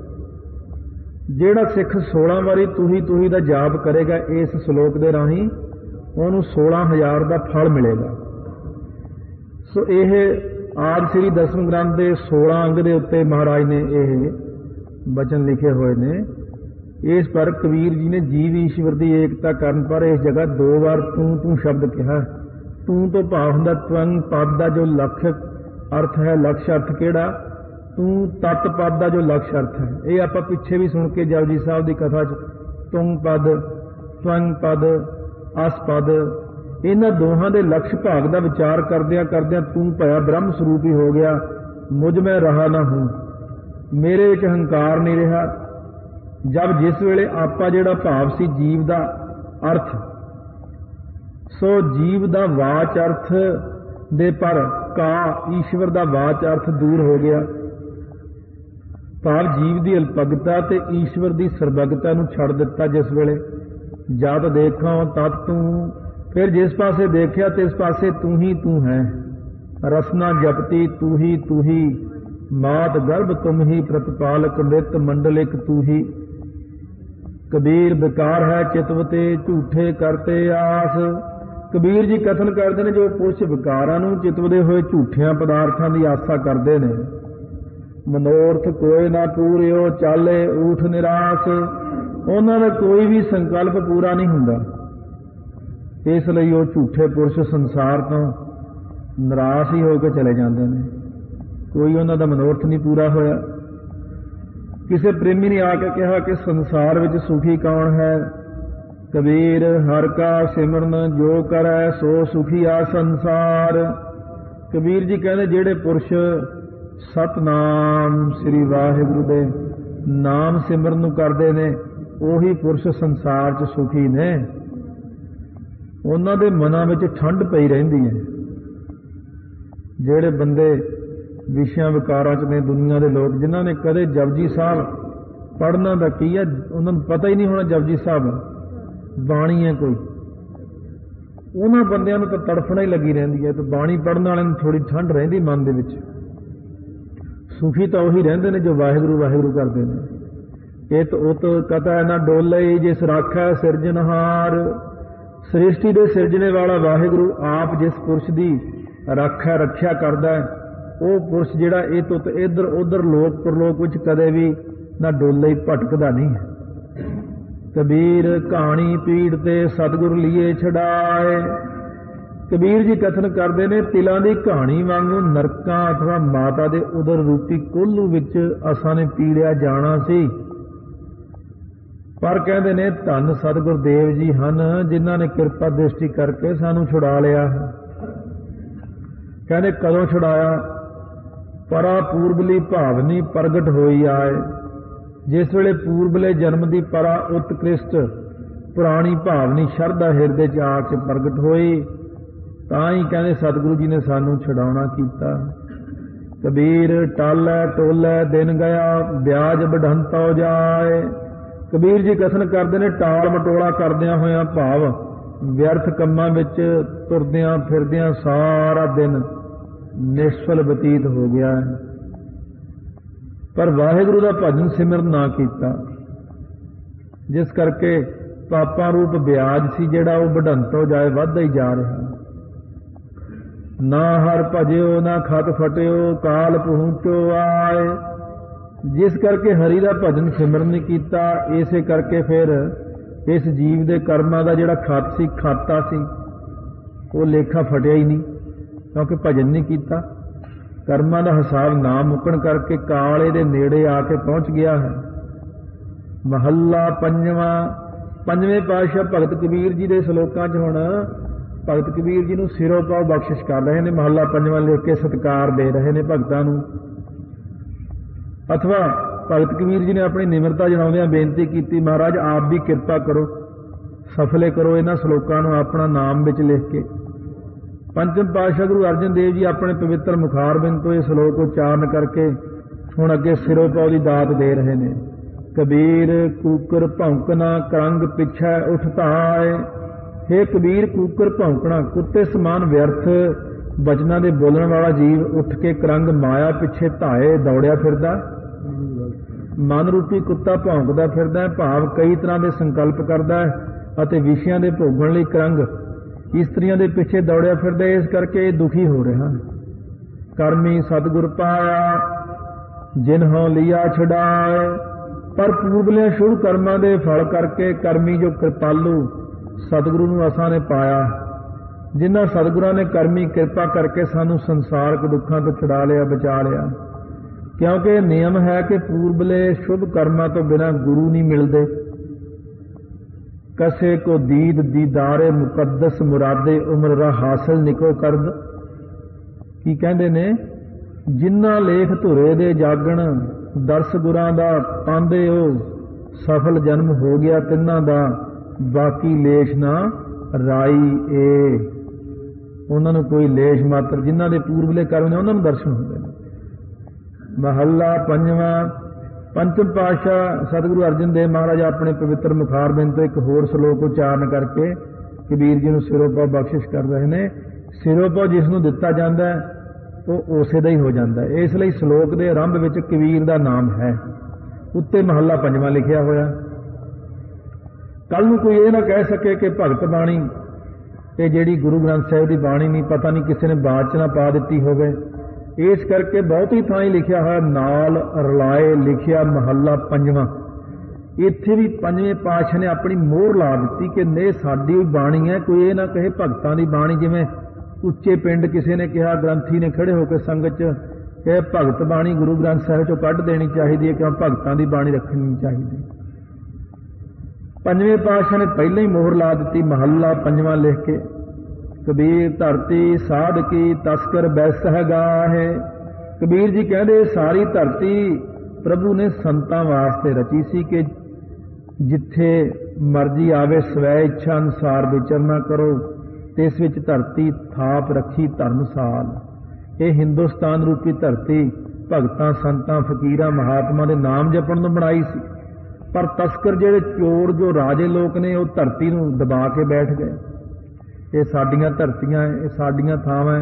ਜਿਹੜਾ ਸਿੱਖ 16 ਵਾਰੀ ਤੂੰ ਹੀ ਦਾ ਜਾਪ ਕਰੇਗਾ ਇਸ ਸ਼ਲੋਕ ਦੇ ਰਾਹੀਂ, ਉਹਨੂੰ 16,000 ਦਾ ਫਲ ਮਿਲੇਗਾ। ਸੋ ਇਹ ਆਦਿ ਸ੍ਰੀ ਦਸਮ ਗ੍ਰੰਥ ਦੇ 16 ਅੰਗ ਦੇ ਉੱਤੇ ਮਹਾਰਾਜ ਨੇ ਇਹ ਬਚਨ ਲਿਖੇ ਹੋਏ ਨੇ। ਇਸ ਪਰ ਕਬੀਰ ਜੀ ਨੇ ਜੀਵ ਈਸ਼ਵਰ ਦੀ ਏਕਤਾ ਕਰਨ ਪਰ ਇਸ ਜਗ੍ਹਾ 2 ਵਾਰ ਤੂੰ ਸ਼ਬਦ ਕਿਹਾ। ਤੂੰ ਤੋਂ ਭਾਵ ਹੁੰਦਾ ਤਵੰਗ ਪਦ ਦਾ ਜੋ ਲਕਸ਼ ਅਰਥ ਹੈ। ਲਕਸ਼ ਅਰਥ ਕਿਹੜਾ? ਤੂੰ ਤਤ ਪਦ ਦਾ ਜੋ ਲਕਸ਼ ਅਰਥ ਹੈ। ਇਹ ਆਪਾਂ ਪਿੱਛੇ ਵੀ ਸੁਣ ਕੇ ਜਪਜੀ ਸਾਹਿਬ ਦੀ ਕਥਾ 'ਚ ਤੁੰਗ ਪਦ, ਤਵੰਗ ਪਦ, ਅਸ ਪਦ, ਇਹਨਾਂ ਦੋਹਾਂ ਦੇ ਲਕਸ਼ ਭਾਗ ਦਾ ਵਿਚਾਰ ਕਰਦਿਆਂ ਕਰਦਿਆਂ ਤੂੰ ਭਇਆ ਬ੍ਰਹਮ ਸਰੂਪ ਹੀ ਹੋ ਗਿਆ। ਮੁਝ ਮੈਂ ਰਹਾ ਨਾ ਹੂੰ, ਮੇਰੇ ਵਿੱਚ ਹੰਕਾਰ ਨਹੀਂ ਰਿਹਾ। ਜਦ ਜਿਸ ਵੇਲੇ ਆਪਾਂ ਜਿਹੜਾ ਭਾਵ ਸੀ ਜੀਵ ਦਾ ਅਰਥ, ਸੋ ਜੀਵ ਦਾ ਵਾਚ ਅਰਥ ਦੇ ਪਰ ਕਾ ਈਸ਼ਵਰ ਦਾ ਵਾਚ ਅਰਥ ਦੂਰ ਹੋ ਗਿਆ। ਭਾਵ ਜੀਵ ਦੀ ਅਲਪਗਤਾ ਤੇ ਈਸ਼ਵਰ ਦੀ ਸਰਬਗਤਾ ਨੂੰ ਛੱਡ ਦਿੱਤਾ। ਜਿਸ ਵੇਲੇ ਜਦ ਦੇਖਾਂ ਤਤ ਤੂੰ, ਫਿਰ ਜਿਸ ਪਾਸੇ ਦੇਖਿਆ ਤਿਸ ਪਾਸੇ ਤੂੰ ਹੀ ਤੂੰ ਹੈ। ਰਸਨਾ ਜਪਤੀ ਤੂੰ ਹੀ, ਮਾਤ ਗਰਭ ਤੁਮ ਹੀ, ਪ੍ਰਤਪਾਲਕ ਨਿਤ ਮੰਡਲਿਕ ਤੂੰ ਹੀ। ਕਬੀਰ ਵਿਕਾਰ ਹੈ ਚਿਤਵਤੇ, ਝੂਠੇ ਕਰਤੇ ਆਸ। ਕਬੀਰ ਜੀ ਕਥਨ ਕਰਦੇ ਨੇ ਜੋ ਪੁਰਸ਼ ਵਿਕਾਰਾਂ ਨੂੰ ਚਿਤਵਦੇ ਹੋਏ ਝੂਠਿਆਂ ਪਦਾਰਥਾਂ ਦੀ ਆਸਾ ਕਰਦੇ ਨੇ। ਮਨੋਰਥ ਕੋਈ ਨਾ ਪੂਰਿਓ, ਚਾਲੇ ਊਠ ਨਿਰਾਸ਼। ਉਹਨਾਂ ਦਾ ਕੋਈ ਵੀ ਸੰਕਲਪ ਪੂਰਾ ਨਹੀਂ ਹੁੰਦਾ, ਇਸ ਲਈ ਉਹ ਝੂਠੇ ਪੁਰਸ਼ ਸੰਸਾਰ ਤੋਂ ਨਿਰਾਸ਼ ਹੀ ਹੋ ਕੇ ਚਲੇ ਜਾਂਦੇ ਨੇ। ਕੋਈ ਉਹਨਾਂ ਦਾ ਮਨੋਰਥ ਨਹੀਂ ਪੂਰਾ ਹੋਇਆ। ਕਿਸੇ ਪ੍ਰੇਮੀ ਨੇ ਆ ਕੇ ਕਿਹਾ ਕਿ ਸੰਸਾਰ ਵਿੱਚ ਸੁਖੀ ਕੌਣ ਹੈ? ਕਬੀਰ ਹਰ ਕਾ ਸਿਮਰਨ ਜੋ ਕਰੈ ਸੋ ਸੁਖੀ ਆ ਸੰਸਾਰ। ਕਬੀਰ ਜੀ ਕਹਿੰਦੇ ਜਿਹੜੇ ਪੁਰਸ਼ ਸਤਨਾਮ ਸ੍ਰੀ ਵਾਹਿਗੁਰੂ ਦੇ ਨਾਮ ਸਿਮਰਨ ਨੂੰ ਕਰਦੇ ਨੇ ਉਹੀ ਪੁਰਸ਼ ਸੰਸਾਰ 'ਚ ਸੁਖੀ ਨੇ। ਉਹਨਾਂ ਦੇ ਮਨਾਂ ਵਿੱਚ ਠੰਡ ਪਈ ਰਹਿੰਦੀ ਹੈ। ਜਿਹੜੇ ਬੰਦੇ ਵਿਸ਼ਿਆਂ ਵਿਕਾਰਾਂ 'ਚ ਨੇ, ਦੁਨੀਆ ਦੇ ਲੋਕ ਜਿਨ੍ਹਾਂ ਨੇ ਕਦੇ ਜਪਜੀ ਸਾਹਿਬ ਪੜ੍ਹਨਾ ਦਾ ਕੀ ਹੈ, ਉਹਨਾਂ ਨੂੰ ਪਤਾ ਹੀ ਨਹੀਂ ਹੋਣਾ ਜਪਜੀ ਸਾਹਿਬ ਬਾਣੀ ਹੈ ਕੋਈ, ਉਹਨਾਂ ਬੰਦਿਆਂ ਨੂੰ ਤਾਂ ਤੜਫਣਾ ਹੀ ਲੱਗੀ ਰਹਿੰਦੀ ਹੈ। ਤੇ ਬਾਣੀ ਪੜ੍ਹਨ ਵਾਲਿਆਂ ਨੂੰ ਥੋੜ੍ਹੀ ਠੰਡ ਰਹਿੰਦੀ ਮਨ ਦੇ ਵਿੱਚ। ਸੁਖੀ ਤਾਂ ਉਹੀ ਰਹਿੰਦੇ ਨੇ ਜੋ ਵਾਹਿਗੁਰੂ ਵਾਹਿਗੁਰੂ ਕਰਦੇ ਨੇ। ਇਤ ਉਤ ਕਥਾ ਨਾ ਡੋਲੇ ਜਿਸ ਰਾਖੈ ਸਿਰਜਣਹਾਰ। ਸ੍ਰਿਸ਼ਟੀ ਦੇ ਸਿਰਜਣੇ ਵਾਲਾ ਵਾਹਿਗੁਰੂ ਆਪ ਜਿਸ ਪੁਰਸ਼ ਦੀ ਰੱਖਿਆ ਕਰਦਾ ਹੈ, ਉਹ ਪੁਰਸ਼ ਜਿਹੜਾ ਇਹ ਤੁਤ ਇੱਧਰ ਉੱਧਰ ਲੋਕ ਪਰਲੋਕ ਵਿੱਚ ਕਦੇ ਵੀ ਨਾ ਡੋਲੇ, ਭਟਕਦਾ ਨਹੀਂ ਹੈ। ਕਬੀਰ ਕਹਾਣੀ ਪੀੜ ਤੇ ਸਤਿਗੁਰ ਲੀਏ ਛਡਾਏ। ਕਬੀਰ ਜੀ ਕਥਨ ਕਰਦੇ ਨੇ ਤਿਲਾਂ ਦੀ ਕਹਾਣੀ ਵਾਂਗੂ ਨਰਕਾਂ ਅਥਵਾ ਮਾਤਾ ਦੇ ਉਦਰ ਰੂਪੀ ਕੋਹਲੂ ਵਿੱਚ ਅਸਾਂ ਨੇ ਪੀੜਿਆ ਜਾਣਾ ਸੀ। ਪਰ ਕਹਿੰਦੇ ਨੇ ਧੰਨ ਸਤਿਗੁਰ ਦੇਵ ਜੀ ਹਨ ਜਿਨ੍ਹਾਂ ਨੇ ਕਿਰਪਾ ਦ੍ਰਿਸ਼ਟੀ ਕਰਕੇ ਸਾਨੂੰ ਛੁਡਾ ਲਿਆ ਹੈ। ਕਹਿੰਦੇ ਕਦੋਂ ਛੁਡਾਇਆ? ਪਰਾ ਪੂਰਬਲੀ ਭਾਵਨੀ ਪ੍ਰਗਟ ਹੋਈ ਆਏ। ਜਿਸ ਵੇਲੇ ਪੂਰਬਲੇ ਜਨਮ ਦੀ ਪਰਾ ਉਤਕ੍ਰਿਸ਼ਟ ਪੁਰਾਣੀ ਭਾਵਨੀ ਸ਼ਰਧਾ ਹਿਰਦੇ 'ਚ ਆ ਕੇ ਪ੍ਰਗਟ ਹੋਈ, ਤਾਂ ਹੀ ਕਹਿੰਦੇ ਸਤਿਗੁਰੂ ਜੀ ਨੇ ਸਾਨੂੰ ਛਡਾਉਣਾ ਕੀਤਾ। ਕਬੀਰ ਟਾਲੈ ਟੋਲੈ ਦਿਨ ਗਿਆ ਵਿਆਜ ਵਢੰਤੋ ਜਾਏ। ਕਬੀਰ ਜੀ ਕਥਨ ਕਰਦੇ ਨੇ ਟਾਲ ਮਟੋਲਾ ਕਰਦਿਆਂ ਹੋਇਆਂ ਭਾਵ ਵਿਅਰਥ ਕੰਮਾਂ ਵਿੱਚ ਤੁਰਦਿਆਂ ਫਿਰਦਿਆਂ ਸਾਰਾ ਦਿਨ ਨਿਸ਼ਫਲ ਬਤੀਤ ਹੋ ਗਿਆ ਹੈ। ਪਰ ਵਾਹਿਗੁਰੂ ਦਾ ਭਜਨ ਸਿਮਰਨ ਨਾ ਕੀਤਾ, ਜਿਸ ਕਰਕੇ ਪਾਪਾਂ ਰੂਪ ਵਿਆਜ ਸੀ ਜਿਹੜਾ ਉਹ ਵਢੰਤੋ ਜਾਏ, ਵੱਧਦਾ ਹੀ ਜਾ ਰਿਹਾ। ਨਾ ਹਰ ਭਜਿਓ ਨਾ ਖਤ ਫਟਿਓ ਕਾਲ ਪਹੁੰਚੋ ਆਏ। ਜਿਸ ਕਰਕੇ ਹਰੀ ਦਾ ਭਜਨ ਸਿਮਰਨ ਨਹੀਂ ਕੀਤਾ, ਇਸੇ ਕਰਕੇ ਫਿਰ ਇਸ ਜੀਵ ਦੇ ਕਰਮਾਂ ਦਾ ਜਿਹੜਾ ਖਾਤਾ ਸੀ ਉਹ ਲੇਖਾ ਫਟਿਆ ਹੀ ਨਹੀਂ, ਕਿਉਂਕਿ ਭਜਨ ਨਹੀਂ ਕੀਤਾ। ਕਰਮਾਂ ਦਾ ਹਿਸਾਬ ਨਾ ਮੁੱਕਣ ਕਰਕੇ ਕਾਲ ਇਹਦੇ ਨੇੜੇ ਆ ਕੇ ਪਹੁੰਚ ਗਿਆ ਹੈ। ਮਹੱਲਾ ਪੰਜਵੇਂ ਪਾਤਸ਼ਾਹ ਭਗਤ ਕਬੀਰ ਜੀ ਦੇ ਸ਼ਲੋਕਾਂ 'ਚ ਹੁਣ ਭਗਤ ਕਬੀਰ ਜੀ ਨੂੰ ਸਿਰੋਂ ਪਾਉ ਬਖਸ਼ਿਸ਼ ਕਰ ਰਹੇ ਨੇ। ਮਹੱਲਾ ਪੰਜਵਾਂ ਲਿਖ ਕੇ ਸਤਿਕਾਰ ਦੇ ਰਹੇ ਨੇ ਭਗਤਾਂ ਨੂੰ। ਅਥਵਾ ਭਗਤ ਕਬੀਰ ਜੀ ਨੇ ਆਪਣੀ ਨਿਮਰਤਾ ਜਣਾਉਂਦਿਆਂ ਬੇਨਤੀ ਕੀਤੀ, ਮਹਾਰਾਜ ਆਪ ਵੀ ਕਿਰਪਾ ਕਰੋ, ਸਫਲੇ ਕਰੋ ਇਹਨਾਂ ਸ਼ਲੋਕਾਂ ਨੂੰ ਆਪਣਾ ਨਾਮ ਵਿੱਚ ਲਿਖ ਕੇ। ਪੰਚਮ ਪਾਤਸ਼ਾਹ ਗੁਰੂ ਅਰਜਨ ਦੇਵ ਜੀ ਆਪਣੇ ਪਵਿੱਤਰ ਮੁਖਾਰਬਿੰਦ ਤੋਂ ਇਹ ਸ਼ਲੋਕ ਉਚਾਰਨ ਕਰਕੇ ਹੁਣ ਅੱਗੇ ਸਿਰੋਂ ਪਾਉ ਦੀ ਦਾਤ ਦੇ ਰਹੇ ਨੇ। ਕਬੀਰ ਕੂਕਰ ਭੌਂਕਣਾ ਕਰੰਗ ਪਿੱਛੇ ਉੱਠ ਧਾਏ। ਹੇ ਕਬੀਰ, ਕੂਕਰ ਭੌਂਕਣਾ ਕੁੱਤੇ ਸਮਾਨ ਵਿਅਰਥ ਬਚਨਾਂ ਦੇ ਬੋਲਣ ਵਾਲਾ ਜੀਵ ਉੱਠ ਕੇ ਕਰੰਗ ਮਾਇਆ ਪਿੱਛੇ ਧਾਏ ਦੌੜਿਆ ਫਿਰਦਾ। ਮਨ ਰੂਪੀ ਕੁੱਤਾ ਭੌਂਕਦਾ ਫਿਰਦਾ, ਭਾਵ ਕਈ ਤਰ੍ਹਾਂ ਦੇ ਸੰਕਲਪ ਕਰਦਾ ਅਤੇ ਵਿਸ਼ਿਆਂ ਦੇ ਭੋਗਣ ਲਈ ਕਰੰਗ ਇਸਤਰੀਆਂ ਦੇ ਪਿੱਛੇ ਦੌੜਿਆ ਫਿਰਦਾ, ਇਸ ਕਰਕੇ ਇਹ ਦੁਖੀ ਹੋ ਰਿਹਾ। ਕਰਮੀ ਸਤਿਗੁਰ ਪਾਇਆ ਜਿਨ੍ਹਾਂ ਲਿਆ ਛੁਡਾਏ। ਪਰ ਪੂਰਬਲੇ ਸ਼ੁਭ ਕਰਮਾਂ ਦੇ ਫਲ ਕਰਕੇ ਕਰਮੀ ਜੋ ਕਿਰਪਾਲੂ ਸਤਿਗੁਰੂ ਨੂੰ ਅਸਾਂ ਨੇ ਪਾਇਆ, ਜਿਨ੍ਹਾਂ ਸਤਿਗੁਰਾਂ ਨੇ ਕਰਮੀ ਕਿਰਪਾ ਕਰਕੇ ਸਾਨੂੰ ਸੰਸਾਰਕ ਦੁੱਖਾਂ ਤੋਂ ਛੁਡਾ ਲਿਆ, ਬਚਾ ਲਿਆ। ਕਿਉਂਕਿ ਇਹ ਨਿਯਮ ਹੈ ਕਿ ਪੂਰਬਲੇ ਸ਼ੁਭ ਕਰਮਾਂ ਤੋਂ ਬਿਨਾਂ ਗੁਰੂ ਨਹੀਂ ਮਿਲਦੇ। ਕਸੇ ਕੋ ਦੀਦ ਦੀਦਾਰੇ ਮੁਕੱਦਸ ਮੁਰਾਦੇ ਉਮਰ ਰਾ ਹਾਸਲ ਨਿਕੋ ਕਰਦ। ਕੀ ਕਹਿੰਦੇ ਨੇ, ਜਿਨ੍ਹਾਂ ਲੇਖ ਧੁਰੇ ਦੇ ਜਾਗਣ ਦਰਸ ਗੁਰਾਂ ਦਾ ਪਾਂਦੇ ਉਹ ਸਫਲ ਜਨਮ ਹੋ ਗਿਆ ਤਿੰਨਾਂ ਦਾ, ਬਾਕੀ ਲੇਸ਼ ਨਾ ਰਾਈ ਏ। ਉਹਨਾਂ ਨੂੰ ਕੋਈ ਲੇਸ਼ ਮਾਤਰ, ਜਿਨ੍ਹਾਂ ਦੇ ਪੂਰਬਲੇ ਕਰਮ ਨੇ ਉਹਨਾਂ ਨੂੰ ਦਰਸ਼ਨ ਹੁੰਦੇ ਨੇ। ਮਹੱਲਾ ਪੰਜਵਾਂ। ਪੰਚਮ ਪਾਤਸ਼ਾਹ ਸਤਿਗੁਰੂ ਅਰਜਨ ਦੇਵ ਮਹਾਰਾਜ ਆਪਣੇ ਪਵਿੱਤਰ ਮੁਖਾਰਬਿੰਦ ਤੋਂ ਇੱਕ ਹੋਰ ਸ਼ਲੋਕ ਉਚਾਰਨ ਕਰਕੇ ਕਬੀਰ ਜੀ ਨੂੰ ਸਿਰੋਪਾ ਬਖਸ਼ਿਸ਼ ਕਰ ਰਹੇ ਨੇ। ਸਿਰੋਪਾ ਜਿਸ ਨੂੰ ਦਿੱਤਾ ਜਾਂਦਾ ਹੈ ਉਹ ਉਸੇ ਦਾ ਹੀ ਹੋ ਜਾਂਦਾ ਹੈ। ਇਸ ਲਈ ਸ਼ਲੋਕ ਦੇ ਆਰੰਭ ਵਿੱਚ ਕਬੀਰ ਦਾ ਨਾਮ ਹੈ, ਉੱਤੇ ਮਹੱਲਾ ਪੰਜਵਾਂ ਲਿਖਿਆ ਹੋਇਆ। ਕੱਲ ਨੂੰ ਕੋਈ ਇਹ ਨਾ ਕਹਿ ਸਕੇ ਕਿ ਭਗਤ ਬਾਣੀ ਇਹ ਜਿਹੜੀ ਗੁਰੂ ਗ੍ਰੰਥ ਸਾਹਿਬ ਦੀ ਬਾਣੀ ਨਹੀਂ, ਪਤਾ ਨਹੀਂ ਕਿਸੇ ਨੇ ਬਾਅਦ ਚ ਨਾ ਪਾ ਦਿੱਤੀ ਹੋਵੇ। ਇਸ ਕਰਕੇ ਬਹੁਤੀ ਥਾਂ ਹੀ ਲਿਖਿਆ ਹੋਇਆ ਨਾਲ ਰਲਾਏ ਲਿਖਿਆ ਮਹੱਲਾ ਪੰਜਵਾਂ। ਇੱਥੇ ਵੀ ਪੰਜਵੇਂ ਪਾਤਸ਼ਾਹ ਨੇ ਆਪਣੀ ਮੋਹਰ ਲਾ ਦਿੱਤੀ ਕਿ ਇਹ ਸਾਡੀ ਬਾਣੀ ਹੈ, ਕੋਈ ਇਹ ਨਾ ਕਹੇ ਭਗਤਾਂ ਦੀ ਬਾਣੀ। ਜਿਵੇਂ ਉੱਚੇ ਪਿੰਡ ਕਿਸੇ ਨੇ ਕਿਹਾ, ਗ੍ਰੰਥੀ ਨੇ ਖੜੇ ਹੋ ਕੇ ਸੰਗਤ 'ਚ ਕਿ ਭਗਤ ਬਾਣੀ ਗੁਰੂ ਗ੍ਰੰਥ ਸਾਹਿਬ ਚੋਂ ਕੱਢ ਦੇਣੀ ਚਾਹੀਦੀ ਹੈ, ਕਿਉਂ ਭਗਤਾਂ ਦੀ ਬਾਣੀ ਰੱਖਣੀ ਨਹੀਂ ਚਾਹੀਦੀ। ਪੰਜਵੇਂ ਪਾਤਸ਼ਾਹ ਨੇ ਪਹਿਲਾਂ ਹੀ ਮੋਹਰ ਲਾ ਦਿੱਤੀ ਮਹੱਲਾ ਪੰਜਵਾਂ ਲਿਖ ਕੇ। ਕਬੀਰ ਧਰਤੀ ਸਾਧ ਕੀ ਤਸਕਰ ਬੈਸ ਹੈਗਾਹੇ। ਕਬੀਰ ਜੀ ਕਹਿੰਦੇ ਸਾਰੀ ਧਰਤੀ ਪ੍ਰਭੂ ਨੇ ਸੰਤਾਂ ਵਾਸਤੇ ਰਚੀ ਸੀ ਕਿ ਜਿੱਥੇ ਮਰਜ਼ੀ ਆਵੇ ਸਵੈ ਇੱਛਾ ਅਨੁਸਾਰ ਵਿਚਰਨਾ ਕਰੋ, ਤੇ ਇਸ ਵਿੱਚ ਧਰਤੀ ਥਾਪ ਰੱਖੀ ਧਰਮਸਾਲ। ਇਹ ਹਿੰਦੁਸਤਾਨ ਰੂਪੀ ਧਰਤੀ ਭਗਤਾਂ ਸੰਤਾਂ ਫਕੀਰਾਂ ਮਹਾਤਮਾ ਦੇ ਨਾਮ ਜਪਣ ਨੂੰ ਬਣਾਈ ਸੀ। ਪਰ ਤਸਕਰ ਜਿਹੜੇ ਚੋਰ ਜੋ ਰਾਜੇ ਲੋਕ ਨੇ ਉਹ ਧਰਤੀ ਨੂੰ ਦਬਾ ਕੇ ਬੈਠ ਗਏ। ਇਹ ਸਾਡੀਆਂ ਧਰਤੀਆਂ, ਇਹ ਸਾਡੀਆਂ ਥਾਵਾਂ।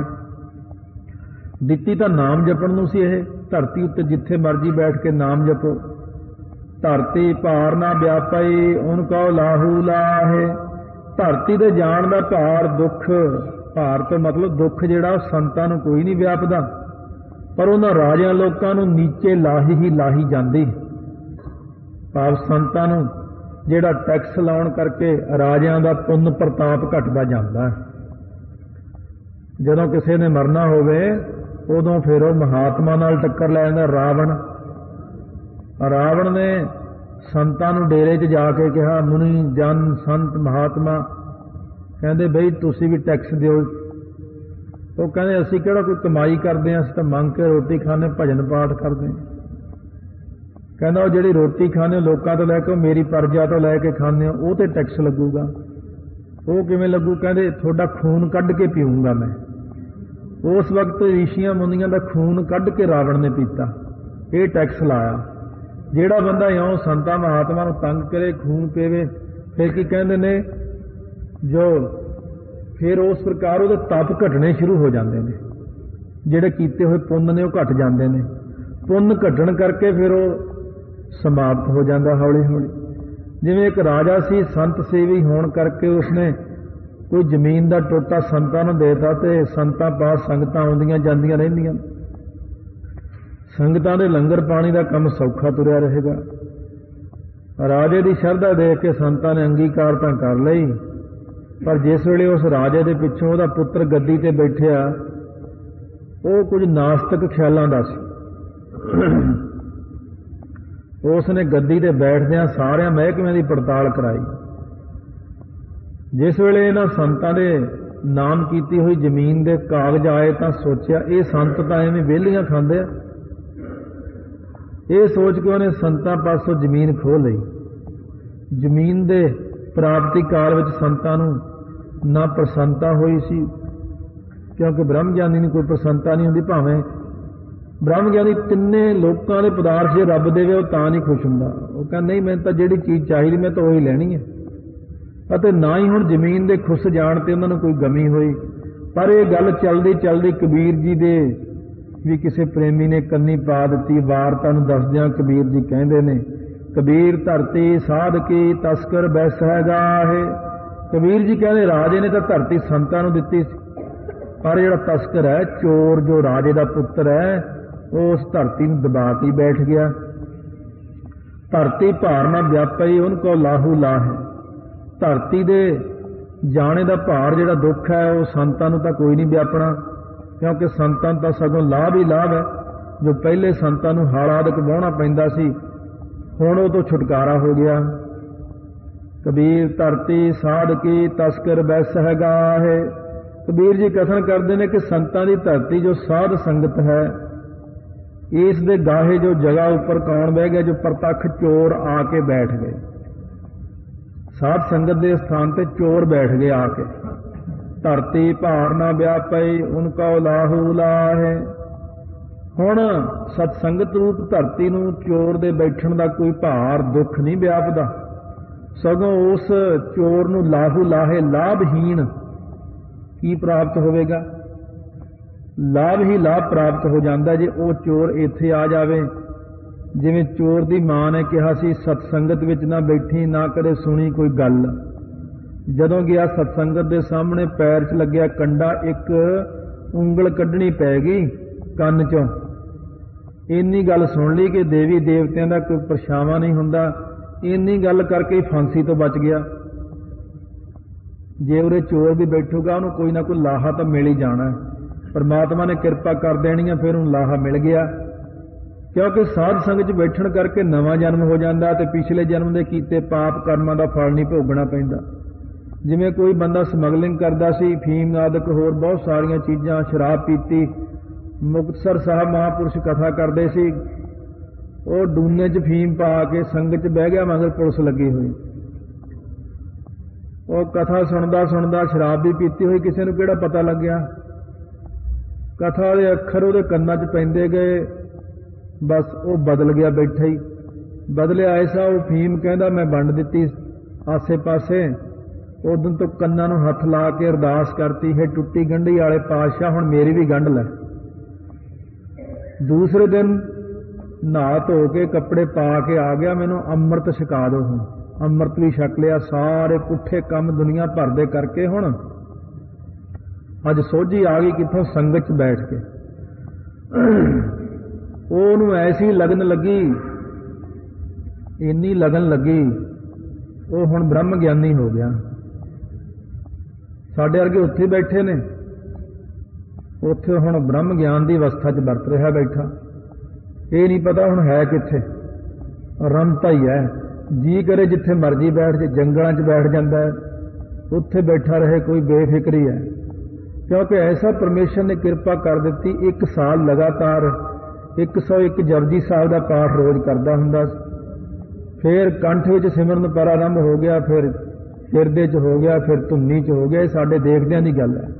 ਦਿੱਤੀ ਤਾਂ ਨਾਮ ਜਪਣ ਨੂੰ ਸੀ ਇਹ ਧਰਤੀ ਉੱਤੇ, ਜਿੱਥੇ ਮਰਜ਼ੀ ਬੈਠ ਕੇ ਨਾਮ ਜਪੋ। ਧਰਤੀ ਭਾਰ ਨਾ ਵਿਆਪਈ ਉਹਨ ਕਉ ਲਾਹੂ ਲਾਹੇ। ਧਰਤੀ ਦੇ ਜਾਣ ਦਾ ਭਾਰ ਦੁੱਖ, ਭਾਰ ਤੋਂ ਮਤਲਬ ਦੁੱਖ ਜਿਹੜਾ ਉਹ ਸੰਤਾਂ ਨੂੰ ਕੋਈ ਨਹੀਂ ਵਿਆਪਦਾ, ਪਰ ਉਹਨਾਂ ਰਾਜਿਆਂ ਲੋਕਾਂ ਨੂੰ ਨੀਚੇ ਲਾਹੀ ਹੀ ਲਾਹੀ ਜਾਂਦੀ। ਭਾਵ ਸੰਤਾਂ ਨੂੰ ਜਿਹੜਾ ਟੈਕਸ ਲਾਉਣ ਕਰਕੇ ਰਾਜਿਆਂ ਦਾ ਪੁੰਨ ਪ੍ਰਤਾਪ ਘਟਦਾ ਜਾਂਦਾ ਹੈ। ਜਦੋਂ ਕਿਸੇ ਨੇ ਮਰਨਾ ਹੋਵੇ ਉਦੋਂ ਫਿਰ ਉਹ ਮਹਾਤਮਾ ਨਾਲ ਟੱਕਰ ਲੈ ਜਾਂਦਾ ਰਾਵਣ। ਰਾਵਣ ਨੇ ਸੰਤਾਂ ਨੂੰ ਡੇਰੇ 'ਚ ਜਾ ਕੇ ਕਿਹਾ, ਮੁਨੀ ਜਨ ਸੰਤ ਮਹਾਤਮਾ ਕਹਿੰਦੇ ਬਈ ਤੁਸੀਂ ਵੀ ਟੈਕਸ ਦਿਓ। ਉਹ ਕਹਿੰਦੇ ਅਸੀਂ ਕਿਹੜਾ ਕੋਈ ਕਮਾਈ ਕਰਦੇ ਹਾਂ, ਅਸੀਂ ਤਾਂ ਮੰਗ ਕੇ ਰੋਟੀ ਖਾਂਦੇ, ਭਜਨ ਪਾਠ ਕਰਦੇ ਹਾਂ। ਕਹਿੰਦਾ ਉਹ ਜਿਹੜੀ ਰੋਟੀ ਖਾਂਦੇ ਲੋਕਾਂ ਤੋਂ ਲੈ ਕੇ, ਮੇਰੀ ਪ੍ਰਜਾ ਤੋਂ ਲੈ ਕੇ ਖਾਂਦੇ ਹੋ, ਉਹ ਤੇ ਟੈਕਸ ਲੱਗੂਗਾ। ਉਹ ਕਿਵੇਂ ਲੱਗੂ? ਕਹਿੰਦੇ ਤੁਹਾਡਾ ਖੂਨ ਕੱਢ ਕੇ ਪੀਊਂਗਾ ਮੈਂ। ਉਸ ਵਕਤ ਰਿਸ਼ੀਆਂ ਮੁਨੀਆਂ ਦਾ ਖੂਨ ਕੱਢ ਕੇ ਰਾਵਣ ਨੇ ਪੀਤਾ, ਇਹ ਟੈਕਸ ਲਾਇਆ। ਜਿਹੜਾ ਬੰਦਾ ਇਉਂ ਸੰਤਾਂ ਮਹਾਤਮਾ ਨੂੰ ਤੰਗ ਕਰੇ, ਖੂਨ ਪੀਵੇ, ਫਿਰ ਕੀ ਕਹਿੰਦੇ ਨੇ ਜੋ ਫਿਰ ਉਸ ਪ੍ਰਕਾਰ ਉਹਦੇ ਤਪ ਘਟਣੇ ਸ਼ੁਰੂ ਹੋ ਜਾਂਦੇ ਨੇ। ਜਿਹੜੇ ਕੀਤੇ ਹੋਏ ਪੁੰਨ ਨੇ ਉਹ ਘਟ ਜਾਂਦੇ ਨੇ। ਪੁੰਨ ਘਟਣ ਕਰਕੇ ਫਿਰ ਉਹ ਸਮਾਪਤ ਹੋ ਜਾਂਦਾ ਹੌਲੀ ਹੌਲੀ। ਜਿਵੇਂ ਇੱਕ ਰਾਜਾ ਸੀ, ਸੰਤ ਸੇਵੀ ਹੋਣ ਕਰਕੇ ਉਸਨੇ ਕੋਈ ਜ਼ਮੀਨ ਦਾ ਟੋਟਾ ਸੰਤਾਂ ਨੂੰ ਦੇਤਾ ਤੇ ਸੰਤਾਂ ਪਾਸ ਸੰਗਤਾਂ ਆਉਂਦੀਆਂ ਜਾਂਦੀਆਂ ਰਹਿੰਦੀਆਂ। ਸੰਗਤਾਂ ਦੇ ਲੰਗਰ ਪਾਣੀ ਦਾ ਕੰਮ ਸੌਖਾ ਤੁਰਿਆ ਰਹੇਗਾ। ਰਾਜੇ ਦੀ ਸ਼ਰਧਾ ਦੇਖ ਕੇ ਸੰਤਾਂ ਨੇ ਅੰਗੀਕਾਰ ਤਾਂ ਕਰ ਲਈ, ਪਰ ਜਿਸ ਵੇਲੇ ਉਸ ਰਾਜੇ ਦੇ ਪਿੱਛੋਂ ਉਹਦਾ ਪੁੱਤਰ ਗੱਦੀ ਤੇ ਬੈਠਿਆ, ਉਹ ਕੁਝ ਨਾਸਤਿਕ ਖਿਆਲਾਂ ਦਾ ਸੀ। ਉਸ ਨੇ ਗੱਦੀ ਤੇ ਬੈਠਦਿਆਂ ਸਾਰਿਆਂ ਮਹਿਕਮਿਆਂ ਦੀ ਪੜਤਾਲ ਕਰਾਈ। ਜਿਸ ਵੇਲੇ ਇਹਨਾਂ ਸੰਤਾਂ ਦੇ ਨਾਮ ਕੀਤੀ ਹੋਈ ਜ਼ਮੀਨ ਦੇ ਕਾਗਜ਼ ਆਏ ਤਾਂ ਸੋਚਿਆ ਇਹ ਸੰਤ ਤਾਂ ਐਵੇਂ ਵਿਹਲੀਆਂ ਖਾਂਦੇ ਆ, ਇਹ ਸੋਚ ਕੇ ਉਹਨੇ ਸੰਤਾਂ ਪਾਸੋਂ ਜ਼ਮੀਨ ਖੋਹ ਲਈ। ਜ਼ਮੀਨ ਦੇ ਪ੍ਰਾਪਤੀ ਕਾਲ ਵਿੱਚ ਸੰਤਾਂ ਨੂੰ ਨਾ ਪ੍ਰਸੰਨਤਾ ਹੋਈ ਸੀ, ਕਿਉਂਕਿ ਬ੍ਰਹਮ ਗਿਆਨੀ ਨੂੰ ਕੋਈ ਪ੍ਰਸੰਨਤਾ ਨਹੀਂ ਹੁੰਦੀ। ਭਾਵੇਂ ਬ੍ਰਹਮ ਗਿਆਨੀ ਤਿੰਨੇ ਲੋਕਾਂ ਦੇ ਪਦਾਰਥ ਜੇ ਰੱਬ ਦੇਵੇ ਉਹ ਤਾਂ ਨਹੀਂ ਖੁਸ਼ ਹੁੰਦਾ। ਉਹ ਕਹਿੰਦਾ ਨਹੀਂ, ਮੈਨੂੰ ਤਾਂ ਜਿਹੜੀ ਚੀਜ਼ ਚਾਹੀਦੀ ਮੈਂ ਤਾਂ ਉਹੀ ਲੈਣੀ ਹੈ। ਅਤੇ ਨਾ ਹੀ ਹੁਣ ਜ਼ਮੀਨ ਦੇ ਖੁੱਸ ਜਾਣ ਤੇ ਉਹਨਾਂ ਨੂੰ ਕੋਈ ਗਮੀ ਹੋਈ। ਪਰ ਇਹ ਗੱਲ ਚਲਦੀ ਚਲਦੀ ਕਬੀਰ ਜੀ ਦੇ ਵੀ ਕਿਸੇ ਪ੍ਰੇਮੀ ਨੇ ਕੰਨੀ ਪਾ ਦਿੱਤੀ। ਵਾਰਤਾ ਨੂੰ ਦੱਸਦਿਆਂ ਕਬੀਰ ਜੀ ਕਹਿੰਦੇ ਨੇ, ਕਬੀਰ ਧਰਤੀ ਸਾਧ ਕੀ ਤਸਕਰ ਬੈਸੈ ਗਾਹੇ। ਕਬੀਰ ਜੀ ਕਹਿੰਦੇ ਰਾਜੇ ਨੇ ਤਾਂ ਧਰਤੀ ਸੰਤਾਂ ਨੂੰ ਦਿੱਤੀ ਸੀ, ਪਰ ਜਿਹੜਾ ਤਸਕਰ ਹੈ, ਚੋਰ, ਜੋ ਰਾਜੇ ਦਾ ਪੁੱਤਰ ਹੈ, ਉਹ ਉਸ ਧਰਤੀ ਨੂੰ ਦਬਾ ਕੇ ਬੈਠ ਗਿਆ। ਧਰਤੀ ਭਾਰ ਨਾ ਵਿਆਪਈ ਉਨ ਕੋ ਲਾਹੂ ਲਾਹੇ। ਧਰਤੀ ਦੇ ਜਾਣੇ ਦਾ ਭਾਰ ਜਿਹੜਾ ਦੁੱਖ ਹੈ ਉਹ ਸੰਤਾਂ ਨੂੰ ਤਾਂ ਕੋਈ ਨਹੀਂ ਵਿਆਪਣਾ, ਕਿਉਂਕਿ ਸੰਤਾਂ ਨੂੰ ਤਾਂ ਸਗੋਂ ਲਾਭ ਹੀ ਲਾਭ ਹੈ। ਜੋ ਪਹਿਲੇ ਸੰਤਾਂ ਨੂੰ ਹਾਲ ਆਦਿਕ ਵਾਹੁਣਾ ਪੈਂਦਾ ਸੀ, ਹੁਣ ਉਹ ਤੋਂ ਛੁਟਕਾਰਾ ਹੋ ਗਿਆ। ਕਬੀਰ ਧਰਤੀ ਸਾਧ ਕੀ ਤਸਕਰ ਬੈਸਹਿ ਗਾਹੇ। ਕਬੀਰ ਜੀ ਕਥਨ ਕਰਦੇ ਨੇ ਕਿ ਸੰਤਾਂ ਦੀ ਧਰਤੀ ਜੋ ਸਾਧ ਸੰਗਤ ਹੈ, ਇਸ ਦੇ ਗਾਹੇ ਜੋ ਜਗ੍ਹਾ ਉੱਪਰ ਕੌਣ ਬਹਿ ਗਿਆ? ਜੋ ਪ੍ਰਤੱਖ ਚੋਰ ਆ ਕੇ ਬੈਠ ਗਏ। ਸਾਧ ਸੰਗਤ ਦੇ ਸਥਾਨ ਤੇ ਚੋਰ ਬੈਠ ਗਏ ਆ ਕੇ। ਧਰਤੀ ਭਾਰ ਨਾ ਵਿਆਪਈ ਉਨ ਕੋ ਲਾਹੂ ਲਾਹੇ। ਹੁਣ ਸਤ ਸੰਗਤ ਰੂਪ ਧਰਤੀ ਨੂੰ ਚੋਰ ਦੇ ਬੈਠਣ ਦਾ ਕੋਈ ਭਾਰ ਦੁੱਖ ਨਹੀਂ ਵਿਆਪਦਾ, ਸਗੋਂ ਉਸ ਚੋਰ ਨੂੰ ਲਾਹੂ ਲਾਹੇ, ਲਾਭਹੀਣ ਕੀ ਪ੍ਰਾਪਤ ਹੋਵੇਗਾ? ਲਾਭ ਹੀ ਲਾਭ ਪ੍ਰਾਪਤ ਹੋ ਜਾਂਦਾ ਜੇ ਉਹ ਚੋਰ ਇੱਥੇ ਆ ਜਾਵੇ। ਜਿਵੇਂ ਚੋਰ ਦੀ ਮਾਂ ਨੇ ਕਿਹਾ ਸੀ, ਸਤਸੰਗਤ ਵਿੱਚ ਨਾ ਬੈਠੀ, ਨਾ ਕਦੇ ਸੁਣੀ ਕੋਈ ਗੱਲ। ਜਦੋਂ ਗਿਆ ਸਤਸੰਗਤ ਦੇ ਸਾਹਮਣੇ, ਪੈਰ 'ਚ ਲੱਗਿਆ ਕੰਡਾ, ਇੱਕ ਉਂਗਲ ਕੱਢਣੀ ਪੈ ਗਈ ਕੰਨ 'ਚੋਂ। ਇੰਨੀ ਗੱਲ ਸੁਣ ਲਈ ਕਿ ਦੇਵੀ ਦੇਵਤਿਆਂ ਦਾ ਕੋਈ ਪਰਛਾਵਾਂ ਨਹੀਂ ਹੁੰਦਾ। ਇੰਨੀ ਗੱਲ ਕਰਕੇ ਫਾਂਸੀ ਤੋਂ ਬਚ ਗਿਆ। ਜੇ ਉਰੇ ਚੋਰ ਵੀ ਬੈਠੂਗਾ, ਉਹਨੂੰ ਕੋਈ ਨਾ ਕੋਈ ਲਾਹਾ ਤਾਂ ਮਿਲ ਹੀ ਜਾਣਾ। ਪਰਮਾਤਮਾ ਨੇ ਕਿਰਪਾ ਕਰ ਦੇਣੀ ਆ, ਫਿਰ ਉਹਨੂੰ ਲਾਹਾ ਮਿਲ ਗਿਆ। ਕਿਉਂਕਿ ਸਾਧ ਸੰਗਤ 'ਚ ਬੈਠਣ ਕਰਕੇ ਨਵਾਂ ਜਨਮ ਹੋ ਜਾਂਦਾ ਤੇ ਪਿਛਲੇ ਜਨਮ ਦੇ ਕੀਤੇ ਪਾਪ ਕਰਮਾਂ ਦਾ ਫਲ ਨਹੀਂ ਭੋਗਣਾ ਪੈਂਦਾ। ਜਿਵੇਂ ਕੋਈ ਬੰਦਾ ਸਮਗਲਿੰਗ ਕਰਦਾ ਸੀ, ਫੀਮ ਆਦਿਕ ਹੋਰ ਬਹੁਤ ਸਾਰੀਆਂ ਚੀਜ਼ਾਂ, ਸ਼ਰਾਬ ਪੀਤੀ। ਮੁਕਤਸਰ ਸਾਹਿਬ ਮਹਾਂਪੁਰਸ਼ ਕਥਾ ਕਰਦੇ ਸੀ, ਉਹ ਡੂਨੇ 'ਚ ਫੀਮ ਪਾ ਕੇ ਸੰਗਤ 'ਚ ਬਹਿ ਗਿਆ, ਮਗਰ ਪੁਲਿਸ ਲੱਗੀ ਹੋਈ। ਉਹ ਕਥਾ ਸੁਣਦਾ ਸੁਣਦਾ ਸ਼ਰਾਬ ਵੀ ਪੀਤੀ ਹੋਈ, ਕਿਸੇ ਨੂੰ ਕਿਹੜਾ ਪਤਾ ਲੱਗਿਆ। ਕਥਾ ਦੇ ਅੱਖਰ ਉਹਦੇ ਕੰਨਾਂ 'ਚ ਪੈਂਦੇ ਗਏ, ਬਸ ਉਹ ਬਦਲ ਗਿਆ ਬੈਠਾ ਹੀ। ਬਦਲਿਆ ਐਸਾ, ਉਹ ਫੀਮ ਕਹਿੰਦਾ ਮੈਂ ਵੰਡ ਦਿੱਤੀ ਆਸੇ ਪਾਸੇ। ਉਦੋਂ ਤੋਂ ਕੰਨਾਂ ਨੂੰ ਹੱਥ ਲਾ ਕੇ ਅਰਦਾਸ ਕਰਤੀ, ਹੈ ਟੁੱਟੀ ਗੰਢੀ ਵਾਲੇ ਪਾਤਸ਼ਾਹ, ਹੁਣ ਮੇਰੀ ਵੀ ਗੰਢ ਲੈ। ਦੂਸਰੇ ਦਿਨ ਨਹਾ ਧੋ ਕੇ ਕੱਪੜੇ ਪਾ ਕੇ ਆ ਗਿਆ, ਮੈਨੂੰ ਅੰਮ੍ਰਿਤ ਛਕਾ ਦਿਓ। ਹੁਣ ਅੰਮ੍ਰਿਤ ਵੀ ਛਕ ਲਿਆ। ਸਾਰੇ ਪੁੱਠੇ ਕੰਮ ਦੁਨੀਆ ਭਰ ਦੇ ਕਰਕੇ ਹੁਣ ਅੱਜ ਸੋਝੀ ਆ ਗਈ ਕਿੱਥੋਂ? ਸੰਗਤ 'ਚ ਬੈਠ ਕੇ। ਉਹਨੂੰ ਐਸੀ ਲਗਨ ਲੱਗੀ, ਇੰਨੀ ਲਗਨ ਲੱਗੀ, ਉਹ ਹੁਣ ਬ੍ਰਹਮ ਗਿਆਨੀ ਹੋ ਗਿਆ। ਸਾਡੇ ਵਰਗੇ ਉੱਥੇ ਬੈਠੇ ਨੇ, ਉੱਥੇ ਹੁਣ ਬ੍ਰਹਮ ਗਿਆਨ ਦੀ ਅਵਸਥਾ 'ਚ ਵਰਤ ਰਿਹਾ ਬੈਠਾ। ਇਹ ਨਹੀਂ ਪਤਾ ਹੁਣ ਹੈ ਕਿੱਥੇ, ਰਮਤਾ ਹੀ ਹੈ। ਜੀ ਕਰੇ ਜਿੱਥੇ ਮਰਜੀ ਬੈਠ ਜੇ, ਜੰਗਲਾਂ 'ਚ ਬੈਠ ਜਾਂਦਾ ਹੈ, ਉੱਥੇ ਬੈਠਾ ਰਹੇ, ਕੋਈ ਬੇਫਿਕਰੀ ਹੈ। ਕਿਉਂਕਿ ਐਸਾ ਪਰਮੇਸ਼ਰ ਨੇ ਕਿਰਪਾ ਕਰ ਦਿੱਤੀ। 1 ਸਾਲ ਲਗਾਤਾਰ 101 ਜਪਜੀ ਸਾਹਿਬ ਦਾ ਪਾਠ ਰੋਜ਼ ਕਰਦਾ ਹੁੰਦਾ। ਫਿਰ ਕੰਠ ਵਿੱਚ ਸਿਮਰਨ ਪ੍ਰਾਰੰਭ ਹੋ ਗਿਆ, ਫਿਰ ਹਿਰਦੇ 'ਚ ਹੋ ਗਿਆ, ਫਿਰ ਧੁੰਨੀ 'ਚ ਹੋ ਗਿਆ। ਇਹ ਸਾਡੇ ਦੇਖਦਿਆਂ ਦੀ ਗੱਲ ਹੈ।